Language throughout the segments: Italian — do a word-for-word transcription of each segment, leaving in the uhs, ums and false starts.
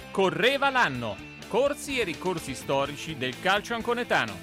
Correva l'anno, corsi e ricorsi storici del calcio anconetano.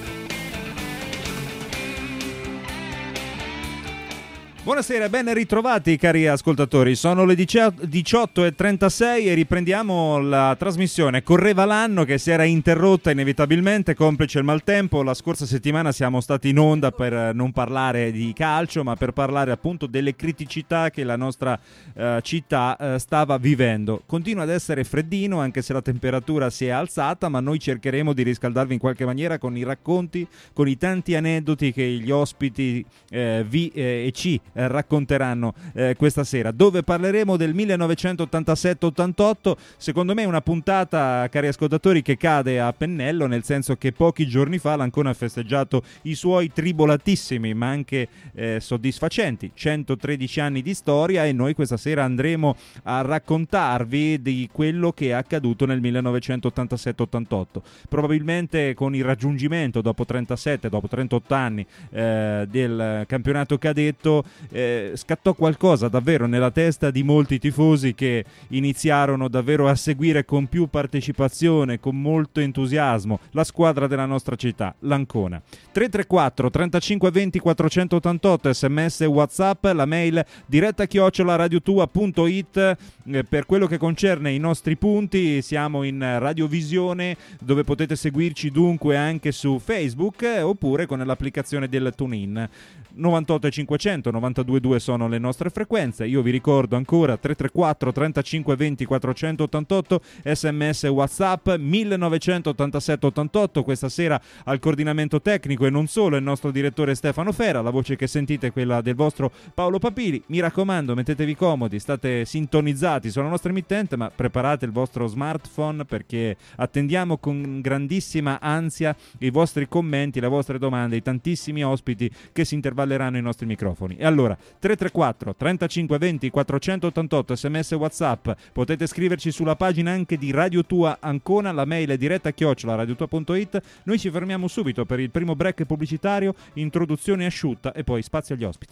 Buonasera, ben ritrovati cari ascoltatori, sono le diciotto e trentasei e riprendiamo la trasmissione. Correva l'anno che si era interrotta inevitabilmente, complice il maltempo. La scorsa settimana siamo stati in onda per non parlare di calcio, ma per parlare appunto delle criticità che la nostra eh, città eh, stava vivendo. Continua ad essere freddino anche se la temperatura si è alzata, ma noi cercheremo di riscaldarvi in qualche maniera con i racconti, con i tanti aneddoti che gli ospiti eh, vi eh, e ci racconteranno eh, questa sera, dove parleremo del millenovecentottantasette ottantotto. Secondo me è una puntata, cari ascoltatori, che cade a pennello, nel senso che pochi giorni fa l'Ancona ha festeggiato i suoi tribolatissimi ma anche eh, soddisfacenti centotredici anni di storia, e noi questa sera andremo a raccontarvi di quello che è accaduto nel millenovecentottantasette ottantotto. Probabilmente con il raggiungimento dopo trentasette, dopo trentotto anni eh, del campionato cadetto Eh, scattò qualcosa davvero nella testa di molti tifosi, che iniziarono davvero a seguire con più partecipazione, con molto entusiasmo, la squadra della nostra città, l'Ancona. tre tre quattro trentacinque venti quattrocentottantotto, sms WhatsApp, la mail diretta chiocciola radiotua punto it. Eh, per quello che concerne i nostri punti, siamo in radiovisione, dove potete seguirci dunque anche su Facebook eh, oppure con l'applicazione del TuneIn. novantotto e cinquecento, novantadue e due sono le nostre frequenze. Io vi ricordo ancora tre tre quattro trentacinque venti quattrocentottantotto, sms WhatsApp. Millenovecentottantasette ottantotto, questa sera al coordinamento tecnico e non solo il nostro direttore Stefano Fera, la voce che sentite è quella del vostro Paolo Papili. Mi raccomando, mettetevi comodi, state sintonizzati sulla nostra emittente, ma preparate il vostro smartphone, perché attendiamo con grandissima ansia i vostri commenti, le vostre domande, i tantissimi ospiti che si intervalleranno ai nostri microfoni. E allora tre tre quattro trentacinque venti quattrocentottantotto, sms WhatsApp. Potete scriverci sulla pagina anche di Radio Tua Ancona, la mail è diretta chiocciola radiotua punto it. Noi ci fermiamo subito per il primo break pubblicitario, introduzione asciutta e poi spazio agli ospiti.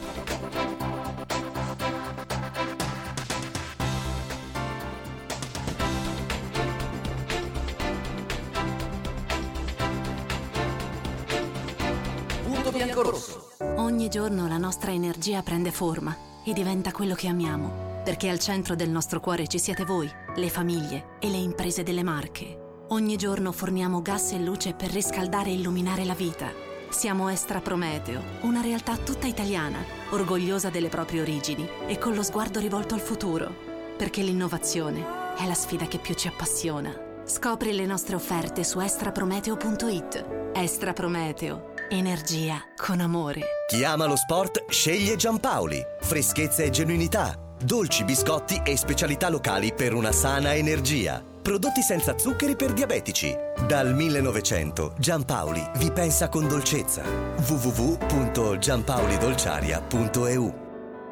Punto bianco-rosso. Ogni giorno la nostra energia prende forma e diventa quello che amiamo, perché al centro del nostro cuore ci siete voi, le famiglie e le imprese delle Marche. Ogni giorno forniamo gas e luce per riscaldare e illuminare la vita. Siamo Estra Prometeo, una realtà tutta italiana, orgogliosa delle proprie origini e con lo sguardo rivolto al futuro, perché l'innovazione è la sfida che più ci appassiona. Scopri le nostre offerte su estra prometeo punto it. Estra Prometeo. Energia con amore. Chi ama lo sport sceglie Giampaoli. Freschezza e genuinità, dolci, biscotti e specialità locali per una sana energia. Prodotti senza zuccheri per diabetici. Dal millenovecento Giampaoli vi pensa con dolcezza. w w w punto giampaolidolciaria punto e u.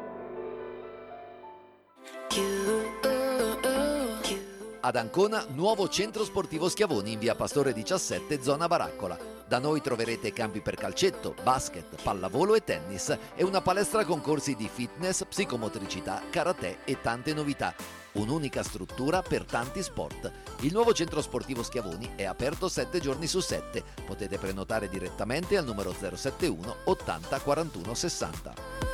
Ad Ancona, nuovo centro sportivo Schiavoni in via Pastore diciassette, zona Baraccola. Da noi troverete campi per calcetto, basket, pallavolo e tennis e una palestra con corsi di fitness, psicomotricità, karate e tante novità. Un'unica struttura per tanti sport. Il nuovo centro sportivo Schiavoni è aperto sette giorni su sette. Potete prenotare direttamente al numero zero sette uno ottanta quarantuno sessanta.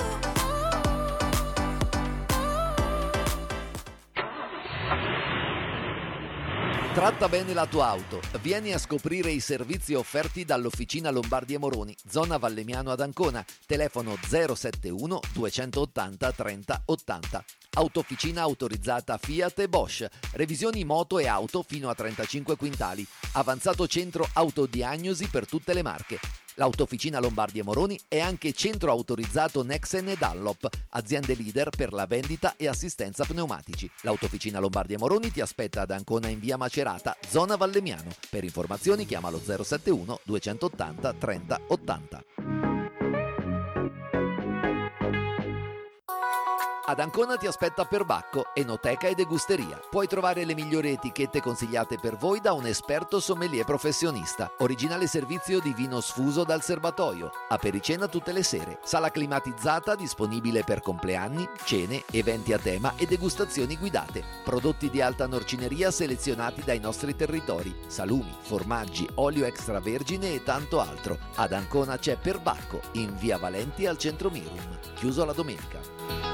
Tratta bene la tua auto. Vieni a scoprire i servizi offerti dall'Officina Lombardi e Moroni, zona Vallemiano ad Ancona. Telefono zero sette uno duecentottanta trenta ottanta. Autofficina autorizzata Fiat e Bosch. Revisioni moto e auto fino a trentacinque quintali. Avanzato centro autodiagnosi per tutte le marche. L'Autofficina Lombardi e Moroni è anche centro autorizzato Nexen e Dunlop, aziende leader per la vendita e assistenza pneumatici. L'Autofficina Lombardi e Moroni ti aspetta ad Ancona in via Macerata, zona Vallemiano. Per informazioni chiamalo zero sette uno duecentottanta trenta ottanta. Ad Ancona ti aspetta Perbacco, enoteca e degusteria. Puoi trovare le migliori etichette consigliate per voi da un esperto sommelier professionista. Originale servizio di vino sfuso dal serbatoio. Apericena tutte le sere. Sala climatizzata disponibile per compleanni, cene, eventi a tema e degustazioni guidate. Prodotti di alta norcineria selezionati dai nostri territori. Salumi, formaggi, olio extravergine e tanto altro. Ad Ancona c'è Perbacco, in via Valenti al centro Mirum. Chiuso la domenica.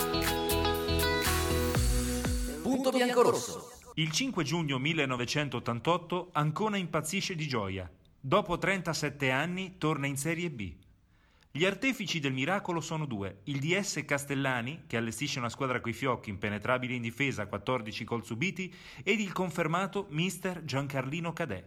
Punto biancorosso. Il cinque giugno millenovecentottantotto Ancona impazzisce di gioia. Dopo trentasette anni torna in Serie B. Gli artefici del miracolo sono due: il D S Castellani, che allestisce una squadra coi fiocchi, impenetrabile in difesa, quattordici gol subiti, ed il confermato mister Giancarlino Cadè.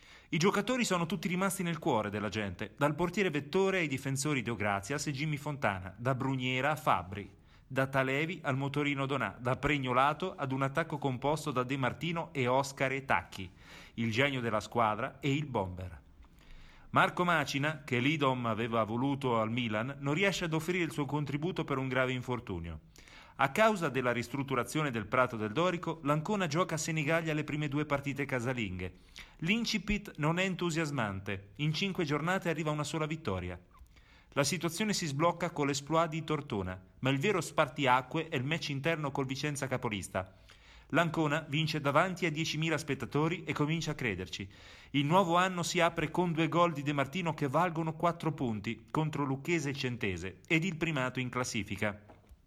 I giocatori sono tutti rimasti nel cuore della gente, dal portiere Vettore ai difensori Deograzias e Jimmy Fontana, da Bruniera a Fabbri, da Talevi al motorino Donà, da Pregnolato ad un attacco composto da De Martino e Oscar e Tacchi, il genio della squadra e il bomber. Marco Macina, che l'Idom aveva voluto al Milan, non riesce ad offrire il suo contributo per un grave infortunio. A causa della ristrutturazione del Prato del Dorico, l'Ancona gioca a Senigallia le prime due partite casalinghe. L'incipit non è entusiasmante, in cinque giornate arriva una sola vittoria. La situazione si sblocca con l'esploit di Tortona, ma il vero spartiacque è il match interno col Vicenza capolista. L'Ancona vince davanti a diecimila spettatori e comincia a crederci. Il nuovo anno si apre con due gol di De Martino che valgono quattro punti contro Lucchese e Centese ed il primato in classifica.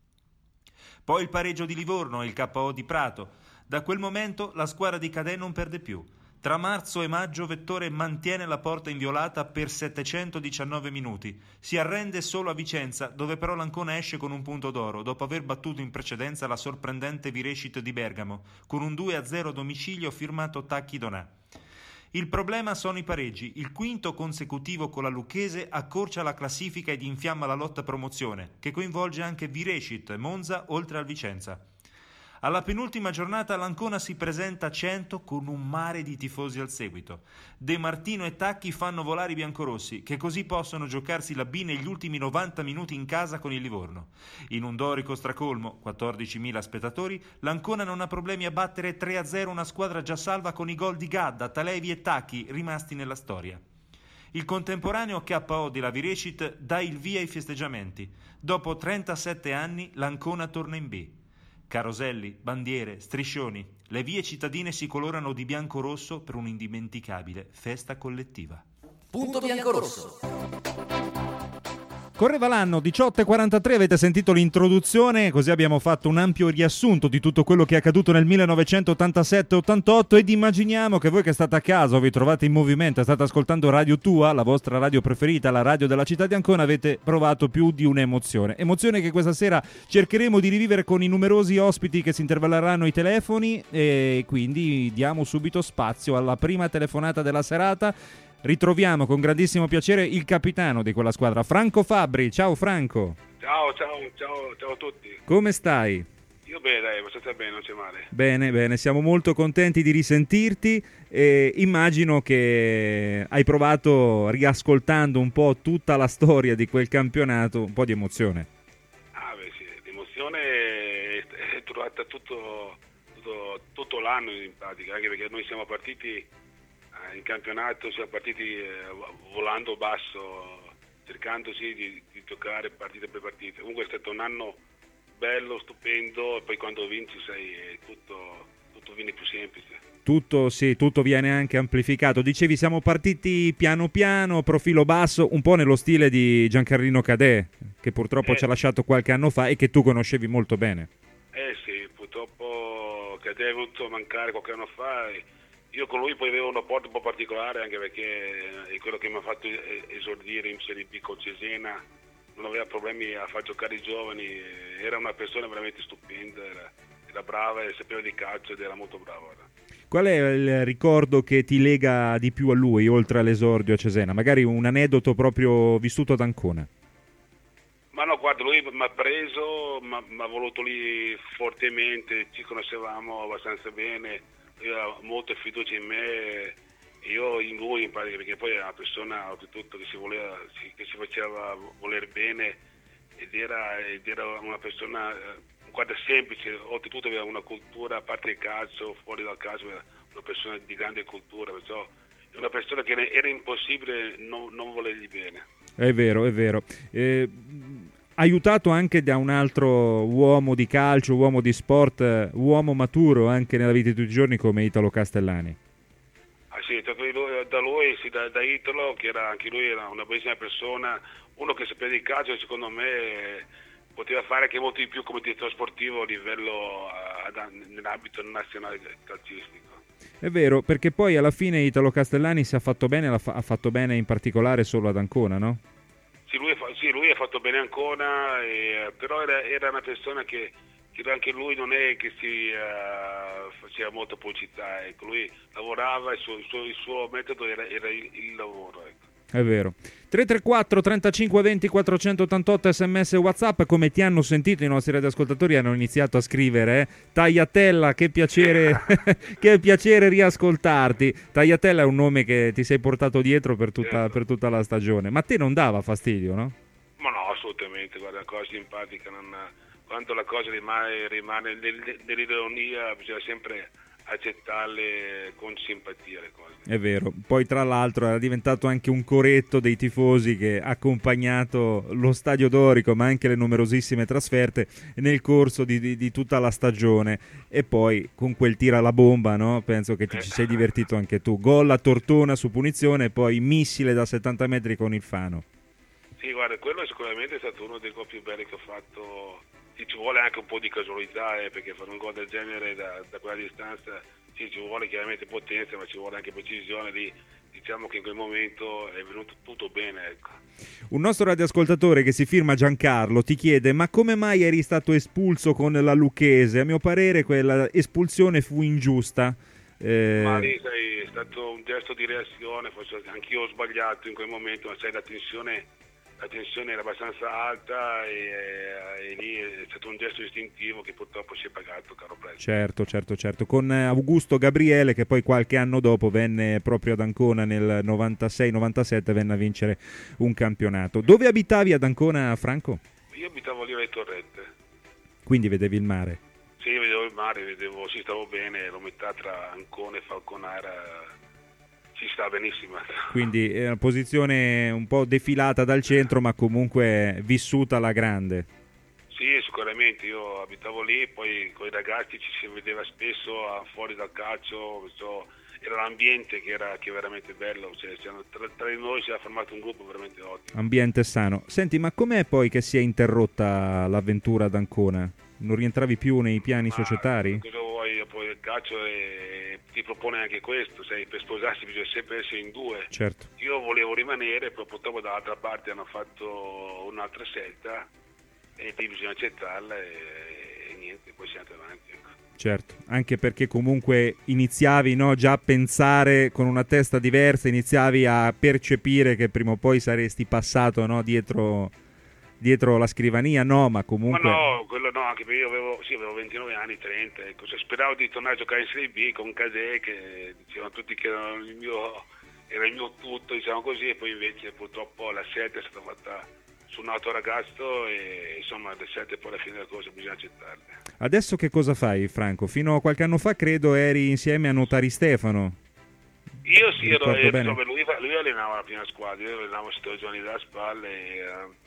Poi il pareggio di Livorno e il K O di Prato. Da quel momento la squadra di Cadè non perde più. Tra marzo e maggio Vettore mantiene la porta inviolata per settecentodiciannove minuti. Si arrende solo a Vicenza, dove però l'Ancona esce con un punto d'oro, dopo aver battuto in precedenza la sorprendente Virescit di Bergamo, con un due a zero a domicilio firmato Tacchi Donà. Il problema sono i pareggi. Il quinto consecutivo con la Lucchese accorcia la classifica ed infiamma la lotta promozione, che coinvolge anche Virescit, Monza, oltre al Vicenza. Alla penultima giornata l'Ancona si presenta a cento con un mare di tifosi al seguito. De Martino e Tacchi fanno volare i biancorossi, che così possono giocarsi la B negli ultimi novanta minuti in casa con il Livorno. In un dorico stracolmo, quattordicimila spettatori, l'Ancona non ha problemi a battere tre a zero una squadra già salva con i gol di Gadda, Talevi e Tacchi rimasti nella storia. Il contemporaneo K O della Virescit dà il via ai festeggiamenti. Dopo trentasette anni l'Ancona torna in B. Caroselli, bandiere, striscioni, le vie cittadine si colorano di bianco-rosso per un'indimenticabile festa collettiva. Punto biancorosso. Correva l'anno diciotto e quarantatré, avete sentito l'introduzione, così abbiamo fatto un ampio riassunto di tutto quello che è accaduto nel millenovecentottantasette ottantotto ed immaginiamo che voi che state a casa o vi trovate in movimento, state ascoltando Radio Tua, la vostra radio preferita, la radio della città di Ancona, avete provato più di un'emozione. Emozione che questa sera cercheremo di rivivere con i numerosi ospiti che si intervalleranno i telefoni e quindi diamo subito spazio alla prima telefonata della serata. Ritroviamo con grandissimo piacere il capitano di quella squadra, Franco Fabbri. Ciao Franco. Ciao, ciao, ciao, ciao a tutti. Come stai? Io bene, dai, abbastanza bene, non c'è male. Bene, bene, siamo molto contenti di risentirti e immagino che hai provato, riascoltando un po' tutta la storia di quel campionato, un po' di emozione. Ah beh sì, l'emozione è, è durata tutto, tutto, tutto l'anno in pratica, anche perché noi siamo partiti in campionato, siamo partiti eh, volando basso, cercando sì, di, di giocare partita per partita. Comunque è stato un anno bello, stupendo, e poi quando vinci sai, tutto, tutto viene più semplice. Tutto, sì, tutto viene anche amplificato. Dicevi, siamo partiti piano piano, profilo basso, un po' nello stile di Giancarlino Cadè, che purtroppo eh, ci ha lasciato qualche anno fa e che tu conoscevi molto bene. Eh sì, purtroppo Cadè è venuto a mancare qualche anno fa. E io con lui poi avevo un rapporto un po' particolare, anche perché è quello che mi ha fatto esordire in Serie B con Cesena, non aveva problemi a far giocare i giovani, era una persona veramente stupenda, era, era brava e sapeva di calcio ed era molto brava. Qual è il ricordo che ti lega di più a lui, oltre all'esordio a Cesena? Magari un aneddoto proprio vissuto ad Ancona. Ma no, guarda, lui mi ha preso, mi ha voluto lì fortemente, ci conoscevamo abbastanza bene, aveva molta fiducia in me, io in lui in pratica, perché poi è una persona oltretutto che si voleva, che si faceva voler bene ed era, ed era una persona guarda semplice, oltretutto aveva una cultura, a parte il calcio, fuori dal calcio, era una persona di grande cultura, perciò è una persona che era impossibile non, non volergli bene. È vero, è vero. Eh, aiutato anche da un altro uomo di calcio, uomo di sport, uomo maturo anche nella vita di tutti i giorni come Italo Castellani. Ah sì, da lui, sì, da, da Italo, che era anche lui era una bellissima persona, uno che sapeva di calcio e secondo me poteva fare anche molto di più come direttore sportivo a livello uh, nell'ambito nazionale calcistico. È vero, perché poi alla fine Italo Castellani si è fatto bene, ha fatto bene in particolare solo ad Ancona, no? Sì, lui, sì, lui ha fatto bene Ancona, e, però era, era una persona che, che anche lui non è che si uh, faceva molta pubblicità, ecco, lui lavorava, il suo, il suo, il suo metodo era, era il, il lavoro, ecco. È vero. tre tre quattro trentacinque venti quattrocentottantotto sms e WhatsApp, come ti hanno sentito i nostri radioascoltatori hanno iniziato a scrivere, eh? Tagliatella, che piacere che piacere riascoltarti. Tagliatella è un nome che ti sei portato dietro per tutta, per tutta la stagione, ma a te non dava fastidio, no? Ma no, assolutamente, guarda, una cosa simpatica, non, quando la cosa rimane, rimane nell'ironia bisogna sempre accettarle con simpatia le cose. È vero, poi tra l'altro era diventato anche un coretto dei tifosi che ha accompagnato lo Stadio Dorico ma anche le numerosissime trasferte nel corso di, di, di tutta la stagione, e poi con quel tira alla bomba, no? Penso che ti ci sei divertito anche tu, gol a Tortona su punizione e poi missile da settanta metri con il Fano. Sì, guarda, quello sicuramente è stato uno dei gol più belli che ho fatto. Sì, ci vuole anche un po' di casualità, eh, perché fare un gol del genere da, da quella distanza, sì, ci vuole chiaramente potenza, ma ci vuole anche precisione. Lì diciamo che in quel momento è venuto tutto bene, ecco. Un nostro radioascoltatore che si firma Giancarlo ti chiede: ma come mai eri stato espulso con la Lucchese? A mio parere quella espulsione fu ingiusta. Eh... Ma lì sai, è stato un gesto di reazione, forse anch'io ho sbagliato in quel momento, ma sai, la tensione la tensione era abbastanza alta e, e lì è stato un gesto istintivo che purtroppo si è pagato caro prezzo. Certo, certo, certo. Con Augusto Gabriele, che poi qualche anno dopo venne proprio ad Ancona nel novantasei novantasette, venne a vincere un campionato. Dove abitavi ad Ancona, Franco? Io abitavo lì alle Torrette. Quindi vedevi il mare? Sì, vedevo il mare, vedevo, sì, stavo bene, ero metà tra Ancona e Falconara. Ci sta benissimo. Quindi è una posizione un po' defilata dal centro, ma comunque vissuta alla grande. Sì, sicuramente. Io abitavo lì, poi con i ragazzi ci si vedeva spesso fuori dal calcio, so, era l'ambiente che era, che era veramente bello, cioè, tra, tra di noi si era formato un gruppo veramente ottimo. Ambiente sano. Senti, ma com'è poi che si è interrotta l'avventura ad Ancona? Non rientravi più nei piani ma societari? Cosa vuoi? Poi il calcio è, ti propone anche questo, sai, per sposarsi bisogna sempre essere in due. Certo. Io volevo rimanere, però purtroppo dall'altra parte hanno fatto un'altra scelta e lì bisogna accettarla e, e niente, poi si è andato avanti. Ecco. Certo, anche perché comunque iniziavi, no, già a pensare con una testa diversa, iniziavi a percepire che prima o poi saresti passato, no, dietro... dietro la scrivania, no, ma comunque... Ma no, quello no, anche perché io avevo, sì, avevo ventinove anni, trenta, ecco. Cioè, speravo di tornare a giocare in Serie B con Casè, che dicevano tutti che era il mio, era il mio tutto, diciamo così, e poi invece purtroppo la scelta è stata fatta su un altro ragazzo e insomma le scelte poi alla fine della cosa bisogna accettarle. Adesso che cosa fai, Franco? Fino a qualche anno fa credo eri insieme a Notari Stefano. Io sì, ero, ero bene? lui, lui allenava la prima squadra, io allenavo sette giorni dalla spalla e...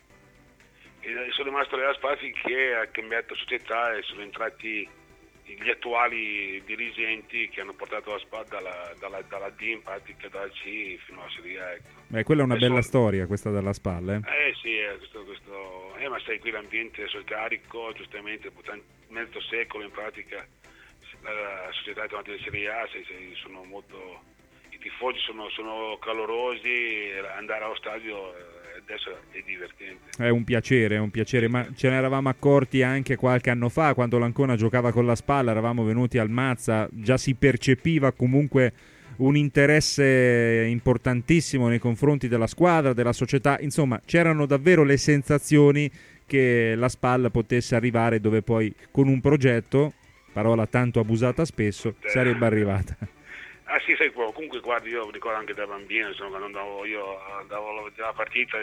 e sono rimasto alla Spal finché ha cambiato società e sono entrati gli attuali dirigenti che hanno portato la Spal dalla, dalla, dalla D in pratica dalla C fino alla Serie A. Ecco. Beh, quella è una Adesso, bella storia questa della Spal, eh? Eh sì, questo, questo, eh, ma sai qui l'ambiente sul carico, giustamente, mezzo secolo in pratica la società è tornata in Serie A, sei, sei, sono molto, i tifosi sono, sono calorosi, andare allo stadio adesso è divertente. È un piacere, è un piacere, ma ce ne eravamo accorti anche qualche anno fa quando l'Ancona giocava con la Spalla, eravamo venuti al Mazza, già si percepiva comunque un interesse importantissimo nei confronti della squadra, della società, insomma c'erano davvero le sensazioni che la Spalla potesse arrivare dove poi con un progetto, parola tanto abusata spesso, sarebbe arrivata. Ah sì, sai, comunque guardi, io ricordo anche da bambino, insomma, quando andavo io andavo alla partita,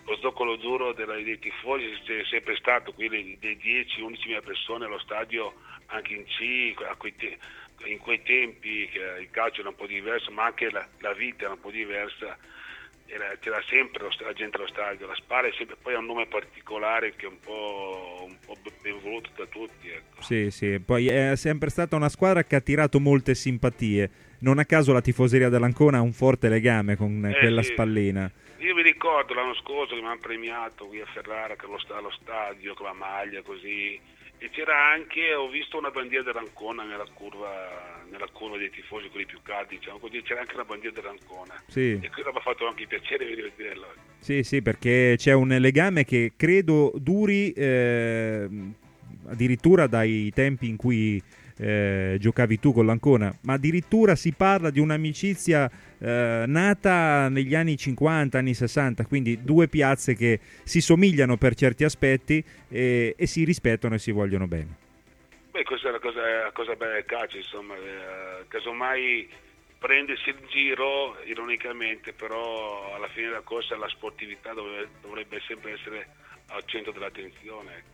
lo zoccolo duro della, dei tifosi c'è sempre stato, quindi dei dieci undici mila persone allo stadio, anche in C, a quei te- in quei tempi che il calcio era un po' diverso, ma anche la, la vita era un po' diversa, era, c'era sempre lo, la gente allo stadio. La Spal è sempre, poi ha un nome particolare che è un po', un po' ben voluto da tutti, ecco. Sì, sì, poi è sempre stata una squadra che ha attirato molte simpatie, non a caso la tifoseria dell'Ancona ha un forte legame con Eh, quella sì. spallina. Io mi ricordo l'anno scorso che mi hanno premiato qui a Ferrara che allo, allo stadio con la maglia così, e c'era anche, ho visto una bandiera dell'Ancona nella curva, nella curva dei tifosi, quelli più caldi, diciamo così, c'era anche una bandiera dell'Ancona. Sì. E quello mi ha fatto anche piacere vederlo. Sì, sì, perché c'è un legame che credo duri eh, addirittura dai tempi in cui eh, giocavi tu con l'Ancona, ma addirittura si parla di un'amicizia eh, nata negli anni cinquanta, anni sessanta, quindi due piazze che si somigliano per certi aspetti e, e si rispettano e si vogliono bene. Beh, questa è la cosa, la cosa bella del calcio, insomma, eh, casomai prendersi il giro, ironicamente, però alla fine della corsa la sportività dovrebbe, dovrebbe sempre essere al centro dell'attenzione, ecco.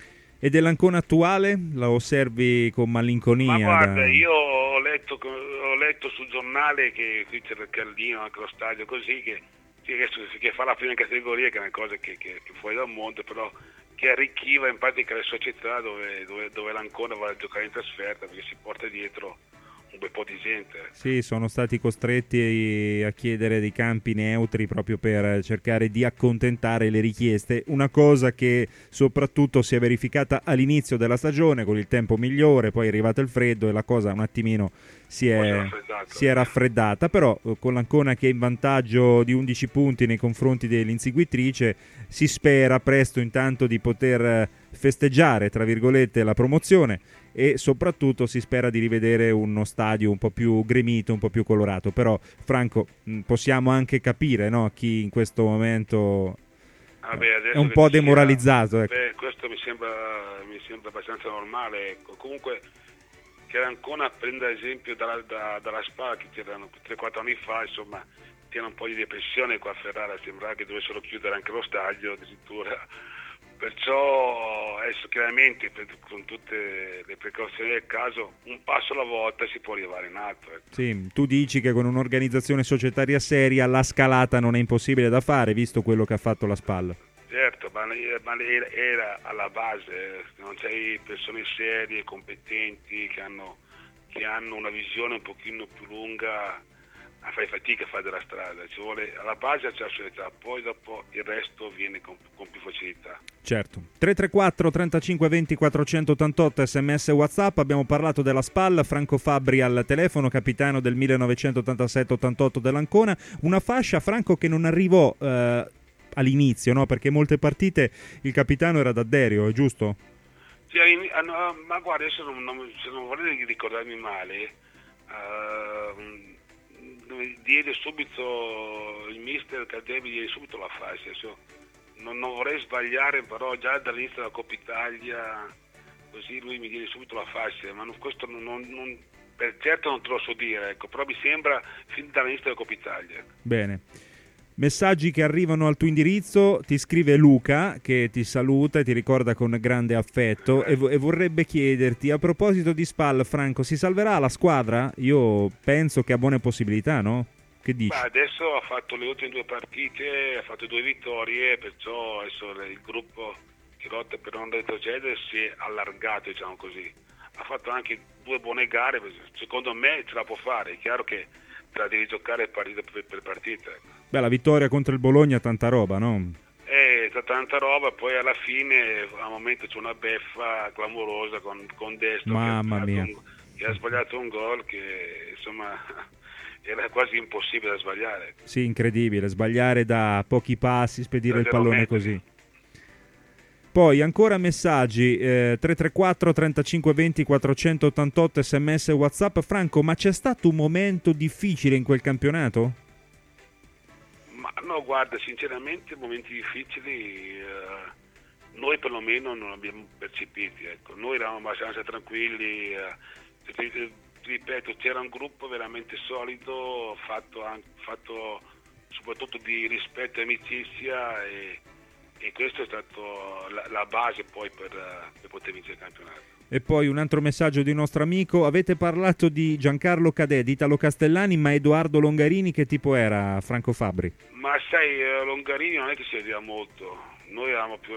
E dell'Ancona attuale la osservi con malinconia? Ma guarda, da... io ho letto, ho letto sul giornale che qui c'era il Carlino, anche lo stadio così, che, che, che fa la prima categoria, che è una cosa che, che, che fuori dal mondo, però che arricchiva in pratica le società dove, dove, dove l'Ancona va a giocare in trasferta, perché si porta dietro un bel po' di gente. Sì, sono stati costretti a chiedere dei campi neutri proprio per cercare di accontentare le richieste, una cosa che soprattutto si è verificata all'inizio della stagione con il tempo migliore, poi è arrivato il freddo e la cosa un attimino si è, si è raffreddata, però con l'Ancona che è in vantaggio di undici punti nei confronti dell'inseguitrice si spera presto intanto di poter festeggiare, tra virgolette, la promozione, e soprattutto si spera di rivedere uno stadio un po' più gremito, un po' più colorato. Però Franco, possiamo anche capire, no, chi in questo momento Vabbè, è un po' demoralizzato, ecco. Beh, questo mi sembra, mi sembra abbastanza normale, ecco. Comunque che l'Ancona prenda esempio dalla, da, dalla Spal, che c'erano tre quattro anni fa, insomma, tiene un po' di depressione qua a Ferrara, sembrava che dovessero chiudere anche lo stadio addirittura. Perciò adesso chiaramente con tutte le precauzioni del caso, un passo alla volta si può arrivare in alto, ecco. Sì, tu dici che con un'organizzazione societaria seria la scalata non è impossibile da fare, visto quello che ha fatto la Spal. Certo, ma, ma era, era alla base, non c'hai persone serie, competenti, che hanno, che hanno una visione un pochino più lunga, fai fatica a fare della strada, ci vuole, alla base c'è la società, poi dopo il resto viene con, con più facilità. Certo. tre tre quattro trentacinque venti quattrocentottantotto sms WhatsApp, abbiamo parlato della Spal, Franco Fabbri al telefono, capitano del millenovecentottantasette ottantotto dell'Ancona, una fascia, Franco, che non arrivò eh, all'inizio, no? Perché molte partite il capitano era da Derio, è giusto? Sì, no, ma guarda, adesso non, non, se non vorrei ricordarmi male, uh, diede subito il mister Caldebi, diede subito la fascia. Non, non vorrei sbagliare, però già dall'inizio della Coppa Italia così lui mi diede subito la fascia, ma non, questo non, non, non, per certo non te lo so dire, ecco, però mi sembra fin dall'inizio della Coppa Italia. Bene. Messaggi che arrivano al tuo indirizzo, ti scrive Luca che ti saluta e ti ricorda con grande affetto e, vo- e vorrebbe chiederti, a proposito di Spal, Franco, si salverà la squadra? Io penso che ha buone possibilità, no? Che dici? Ma adesso ha fatto le ultime due partite, ha fatto due vittorie, perciò adesso il gruppo che lotta per non retrocedere si è allargato, diciamo così. Ha fatto anche due buone gare, secondo me ce la può fare, è chiaro che te la devi giocare partita per, per partita. Beh, la vittoria contro il Bologna, tanta roba, no? Eh, tanta roba, poi alla fine a un momento c'è una beffa clamorosa con, con Destro, Mamma che, mia. Un, che ha sbagliato un gol che insomma era quasi impossibile da sbagliare. Sì, incredibile, sbagliare da pochi passi, spedire il pallone metri. Così. Poi ancora messaggi, eh, tre tre quattro trentacinque venti quattrocentottantotto sms WhatsApp. Franco, ma c'è stato un momento difficile in quel campionato? Ma no, guarda, sinceramente momenti difficili eh, noi perlomeno non abbiamo percepiti, ecco. Noi eravamo abbastanza tranquilli, eh, ti, ti ripeto, c'era un gruppo veramente solido, fatto, fatto soprattutto di rispetto e amicizia, e, e questo è stato la, la base poi per, per poter vincere il campionato. E poi un altro messaggio di un nostro amico: avete parlato di Giancarlo Cadè, di Italo Castellani, ma Edoardo Longarini che tipo era, Franco Fabbri? Ma sai, Longarini non è che si vedeva molto, noi avevamo più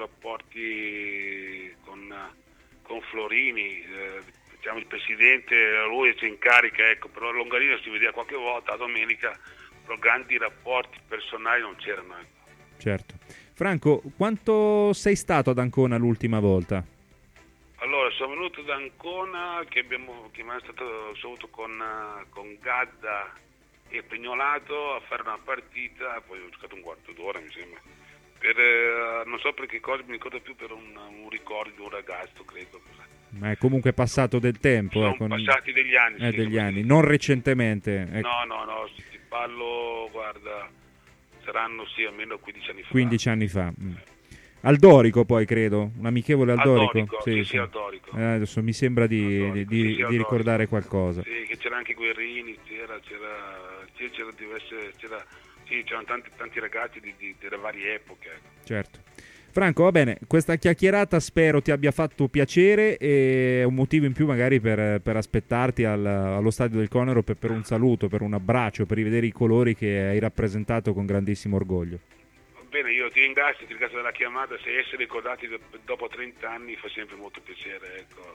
rapporti con, con Florini, eh, diciamo il presidente, lui si incarica, ecco, però Longarini si vedeva qualche volta la domenica, però grandi rapporti personali non c'erano. Ecco. Certo. Franco, quanto sei stato ad Ancona l'ultima volta? Allora, sono venuto da Ancona, che abbiamo che mi è stato sono venuto con, con Gadda e Pegnolato a fare una partita, poi ho giocato un quarto d'ora mi sembra, per, eh, non so per che cosa, mi ricordo più, per un, un ricordo di un ragazzo, credo. Ma è comunque passato del tempo. Sono eh, con... passati degli anni. Eh, sì, degli anni, non recentemente. Ecco. No, no, no, ti parlo, guarda, saranno sì almeno quindici anni fa. quindici anni fa. Mm. Al Dorico poi credo, un amichevole al, al Dorico. Dorico, sì, sì, sì, sì. al Dorico. Eh, adesso mi sembra di, Dorico, di, sì, sì, di ricordare Dorico. qualcosa. Sì, che c'era anche Guerrini, c'era, c'era, sì, c'era diverse, c'era, sì, c'erano tanti, tanti ragazzi di, di, delle varie epoche. Certo. Franco, va bene, questa chiacchierata spero ti abbia fatto piacere, e un motivo in più magari per, per aspettarti al, allo Stadio del Conero per, per un saluto, per un abbraccio, per rivedere i colori che hai rappresentato con grandissimo orgoglio. Bene, io ti ringrazio, ti ringrazio della chiamata, se essere ricordati dopo trenta anni fa sempre molto piacere, ecco.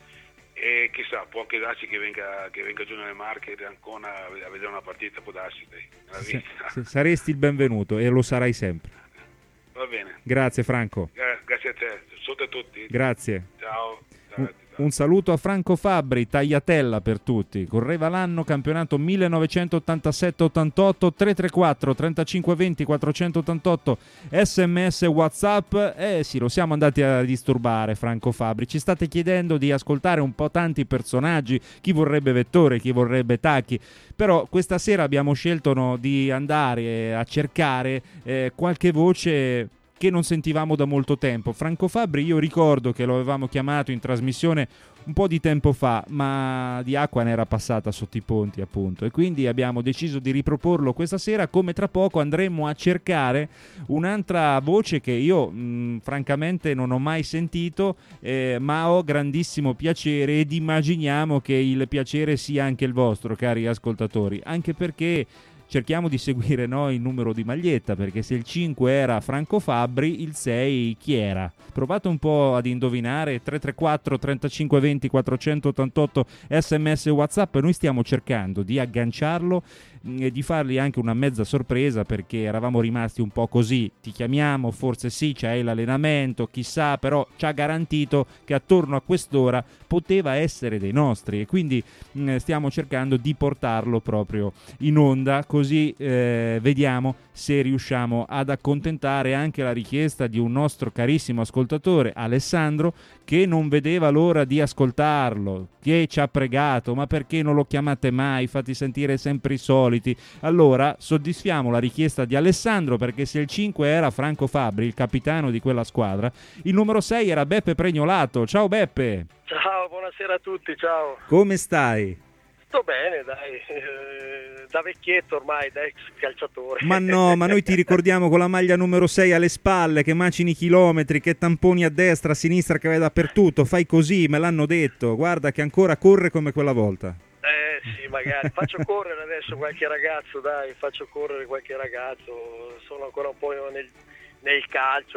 E chissà, può anche darsi che venga, che venga giù nelle Marche ed Ancona a vedere una partita, può darsi, dai, nella Se, vita. se saresti il benvenuto e lo sarai sempre. Va bene. Grazie Franco. Gra- grazie a te, saluto a tutti. Grazie. Ciao. Un, un saluto a Franco Fabbri, tagliatella per tutti. Correva l'anno, campionato millenovecentottantasette ottantotto, tre tre quattro trentacinque venti quattrocentottantotto, sms WhatsApp. Eh sì, lo siamo andati a disturbare Franco Fabbri. Ci state chiedendo di ascoltare un po' tanti personaggi, chi vorrebbe Vettore, chi vorrebbe Tacchi, però questa sera abbiamo scelto no, di andare a cercare eh, qualche voce che non sentivamo da molto tempo. Franco Fabbri, io ricordo che lo avevamo chiamato in trasmissione un po' di tempo fa, ma di acqua ne era passata sotto i ponti appunto, e quindi abbiamo deciso di riproporlo questa sera, come tra poco andremo a cercare un'altra voce che io mh, francamente non ho mai sentito, eh, ma ho grandissimo piacere, ed immaginiamo che il piacere sia anche il vostro, cari ascoltatori, anche perché cerchiamo di seguire no, il numero di maglietta, perché se il cinque era Franco Fabbri, il sei chi era? Provate un po' ad indovinare. Tre tre quattro trentacinque venti quattrocentottantotto sms WhatsApp. Noi stiamo cercando di agganciarlo e di fargli anche una mezza sorpresa, perché eravamo rimasti un po' così, ti chiamiamo, forse sì, c'hai l'allenamento, chissà, però ci ha garantito che attorno a quest'ora poteva essere dei nostri, e quindi mh, stiamo cercando di portarlo proprio in onda, così eh, vediamo se riusciamo ad accontentare anche la richiesta di un nostro carissimo ascoltatore, Alessandro, che non vedeva l'ora di ascoltarlo, che ci ha pregato: ma perché non lo chiamate mai, fate sentire sempre i soliti. Allora soddisfiamo la richiesta di Alessandro, perché se il cinque era Franco Fabbri, il capitano di quella squadra, il numero sei era Beppe Pregnolato. Ciao Beppe. Ciao, buonasera a tutti, ciao. Come stai? Sto bene, dai, eh, da vecchietto ormai, da ex calciatore. Ma no, ma noi ti ricordiamo con la maglia numero sei alle spalle, che macini chilometri, che tamponi a destra, a sinistra, che vai dappertutto, fai così, me l'hanno detto, guarda che ancora corre come quella volta. Eh sì, magari, faccio correre adesso qualche ragazzo, dai, faccio correre qualche ragazzo, sono ancora un po' nel... nel calcio,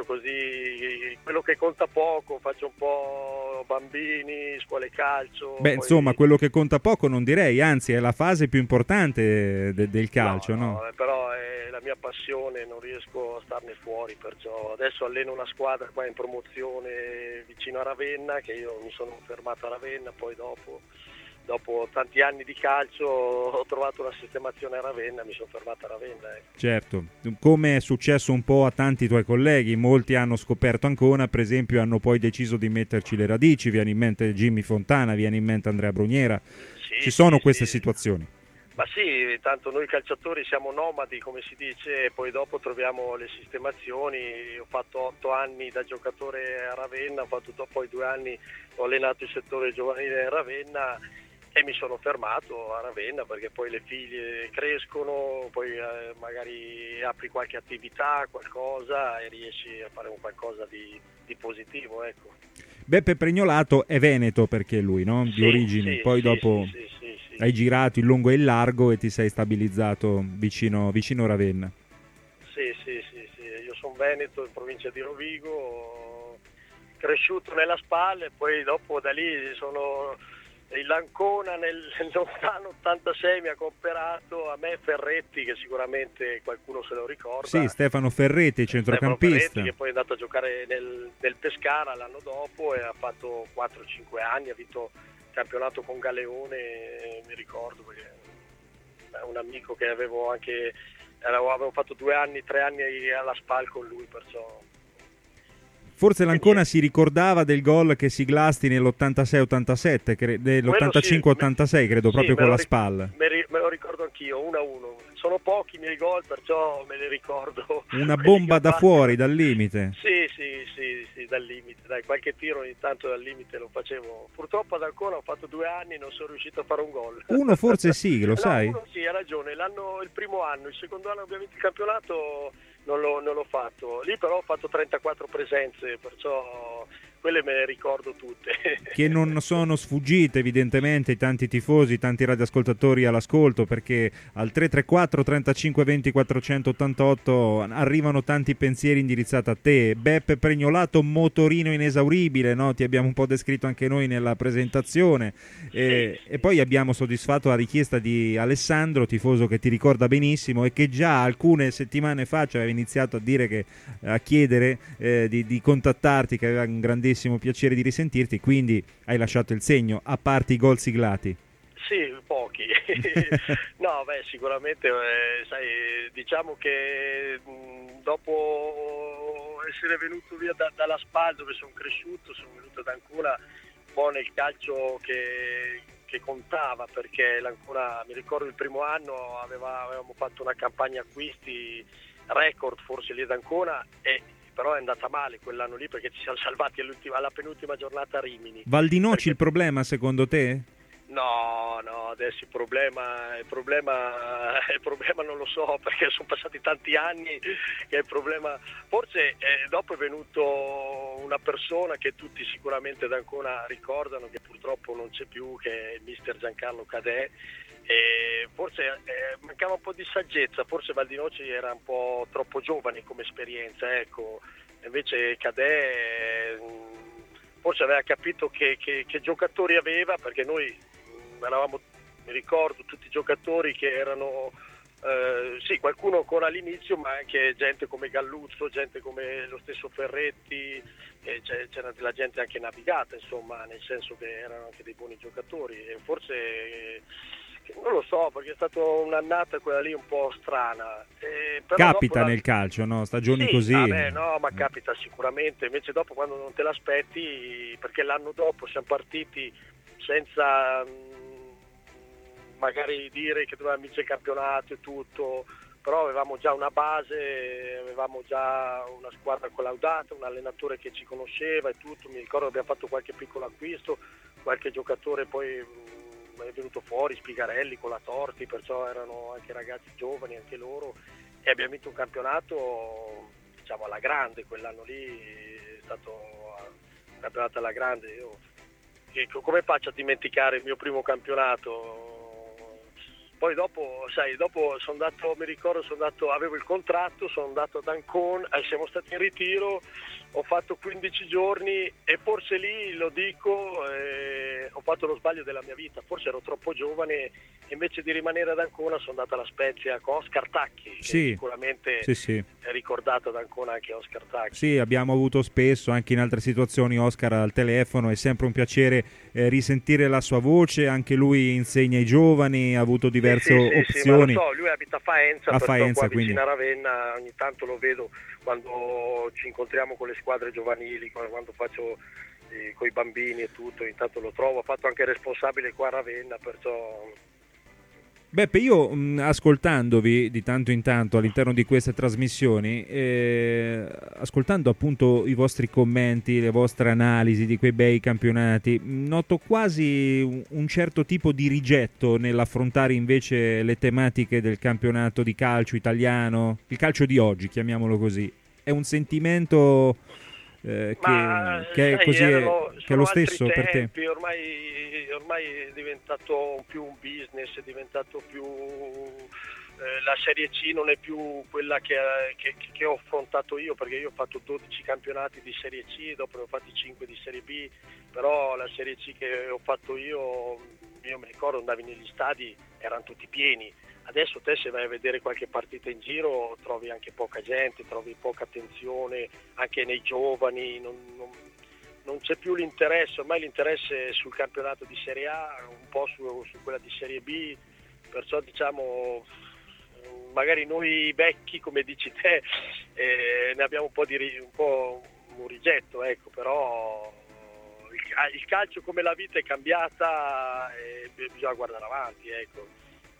così quello che conta poco, faccio un po' bambini, scuole calcio. Beh, poi... insomma, quello che conta poco non direi, anzi è la fase più importante de- del calcio, no? no? no? Però è la mia passione, non riesco a starne fuori, perciò adesso alleno una squadra qua in promozione vicino a Ravenna, che io mi sono fermato a Ravenna, poi dopo... dopo tanti anni di calcio ho trovato una sistemazione a Ravenna, mi sono fermato a Ravenna. Eh. Certo, come è successo un po' a tanti tuoi colleghi, molti hanno scoperto Ancona, per esempio hanno poi deciso di metterci le radici, viene in mente Jimmy Fontana, viene in mente Andrea Bruniera, sì, ci sono sì, queste sì. situazioni? Ma sì, tanto noi calciatori siamo nomadi, come si dice, e poi dopo troviamo le sistemazioni. Ho fatto otto anni da giocatore a Ravenna, ho fatto poi due anni, ho allenato il settore giovanile a Ravenna. e mi sono fermato a Ravenna perché poi le figlie crescono, poi eh, magari apri qualche attività, qualcosa e riesci a fare un qualcosa di, di positivo, ecco. Beppe Pregnolato è veneto perché lui, no? Di Sì, origini, sì, poi sì, dopo sì, sì, sì, sì. hai girato in lungo e in largo e ti sei stabilizzato vicino, vicino Ravenna. Sì, sì, sì, sì, io sono veneto in provincia di Rovigo, cresciuto nella Spalla e poi dopo da lì sono... Il Ancona nel, nel lontano ottantasei mi ha cooperato a me Ferretti, che sicuramente qualcuno se lo ricorda. Sì, Stefano Ferretti, centrocampista. Stefano Ferretti, che poi è andato a giocare nel, nel Pescara l'anno dopo e ha fatto quattro cinque anni, ha vinto il campionato con Galeone, mi ricordo, perché è un amico che avevo anche, avevo fatto due anni, tre anni alla Spal con lui, perciò... Forse l'Ancona si ricordava del gol che siglasti nell'ottantasei ottantasette, cre- nell'ottantacinque ottantasei, sì, credo, sì, proprio con la ric- spalla. Me, ri- me lo ricordo anch'io, uno a uno. Sono pochi i miei gol, perciò me li ricordo. Una bomba da fuori, dal limite. Sì, sì, sì, sì, dal limite. Dai, qualche tiro ogni tanto dal limite lo facevo. Purtroppo ad Ancona ho fatto due anni e non sono riuscito a fare un gol. Uno forse sì, lo no, sai? Uno sì, hai ragione. L'anno, il primo anno, il secondo anno abbiamo vinto il campionato... Non l'ho, non l'ho fatto, lì però ho fatto trentaquattro presenze, perciò quelle me le ricordo tutte. Che non sono sfuggite evidentemente ai tanti tifosi, tanti radioascoltatori all'ascolto, perché al tre tre quattro trentacinque venti quattrocentottantotto arrivano tanti pensieri indirizzati a te. Beppe Pregnolato, motorino inesauribile, no? Ti abbiamo un po' descritto anche noi nella presentazione. E, sì. e poi abbiamo soddisfatto la richiesta di Alessandro, tifoso che ti ricorda benissimo e che già alcune settimane fa ci aveva iniziato a dire che a chiedere eh, di, di contattarti, che aveva un grandissimo piacere di risentirti, quindi hai lasciato il segno, a parte i gol siglati. Sì, pochi. No, beh, sicuramente eh, sai, diciamo che mh, dopo essere venuto via da, dalla Spal, dove sono cresciuto, sono venuto ad Ancona un po' nel calcio che, che contava, perché l'Ancona, mi ricordo il primo anno aveva, avevamo fatto una campagna acquisti record forse lì ad Ancona, e però è andata male quell'anno lì perché ci siamo salvati alla penultima giornata a Rimini. Valdinoci perché... il problema secondo te? No, no, adesso il problema, il problema, il problema non lo so, perché sono passati tanti anni che il problema, forse eh, dopo è venuto una persona che tutti sicuramente ad Ancona ricordano, che purtroppo non c'è più, che è il mister Giancarlo Cadè. E forse eh, mancava un po' di saggezza, forse Valdinoci era un po' troppo giovane come esperienza, ecco, invece Cadè mh, forse aveva capito che, che, che giocatori aveva, perché noi mh, eravamo, mi ricordo, tutti giocatori che erano, eh, sì, qualcuno ancora all'inizio, ma anche gente come Galluzzo, gente come lo stesso Ferretti, e c'era della gente anche navigata, insomma, nel senso che erano anche dei buoni giocatori, e forse... Eh, non lo so, perché è stata un'annata quella lì un po' strana. Eh, però capita la... nel calcio, no? Stagioni sì, così. Vabbè, no, ma capita sicuramente. Invece dopo, quando non te l'aspetti, perché l'anno dopo siamo partiti senza mh, magari dire che dovevamo vincere il campionato e tutto, però avevamo già una base, avevamo già una squadra collaudata, un allenatore che ci conosceva e tutto. Mi ricordo che abbiamo fatto qualche piccolo acquisto, qualche giocatore poi... Mh, è venuto fuori, Spigarelli con la Torti, perciò erano anche ragazzi giovani anche loro, e abbiamo vinto un campionato, diciamo, alla grande. Quell'anno lì è stato un campionato alla grande. Io che, come faccio a dimenticare il mio primo campionato? Poi dopo, sai, dopo sono andato, mi ricordo, sono andato, avevo il contratto, sono andato ad Ancona, eh, siamo stati in ritiro, ho fatto quindici giorni e forse lì, lo dico, eh, ho fatto lo sbaglio della mia vita, forse ero troppo giovane e invece di rimanere ad Ancona sono andato alla Spezia con Oscar Tacchi, sì, che sicuramente sì, sì. è ricordato ad Ancona anche Oscar Tacchi. Sì, abbiamo avuto spesso, anche in altre situazioni, Oscar al telefono, è sempre un piacere eh, risentire la sua voce, anche lui insegna ai giovani, ha avuto diverse sì, sì, opzioni. Sì, ma lo so, lui abita a Faenza, a Faenza qua quindi. vicino a Ravenna, ogni tanto lo vedo quando ci incontriamo con le squadre giovanili, quando faccio eh, con i bambini e tutto, intanto lo trovo, ha fatto anche responsabile qua a Ravenna, perciò... Beppe, io mh, ascoltandovi di tanto in tanto all'interno di queste trasmissioni, eh, ascoltando appunto i vostri commenti, le vostre analisi di quei bei campionati, noto quasi un, un certo tipo di rigetto nell'affrontare invece le tematiche del campionato di calcio italiano, il calcio di oggi, chiamiamolo così. È un sentimento eh, che, Ma, che è sai, così, erano, che è lo stesso altri per tempi, te? Ormai, ormai è diventato più un business, è diventato più eh, la Serie C non è più quella che, che, che ho affrontato io, perché io ho fatto dodici campionati di Serie C, dopo ne ho fatti cinque di Serie B, però la Serie C che ho fatto io, io mi ricordo andavi negli stadi, erano tutti pieni. Adesso te se vai a vedere qualche partita in giro trovi anche poca gente, trovi poca attenzione anche nei giovani, non, non, non c'è più l'interesse, ormai l'interesse è sul campionato di Serie A, un po' su, su quella di Serie B, perciò diciamo magari noi vecchi, come dici te, eh, ne abbiamo un po' di un po' un rigetto, ecco, però il, il calcio come la vita è cambiata e bisogna guardare avanti, ecco.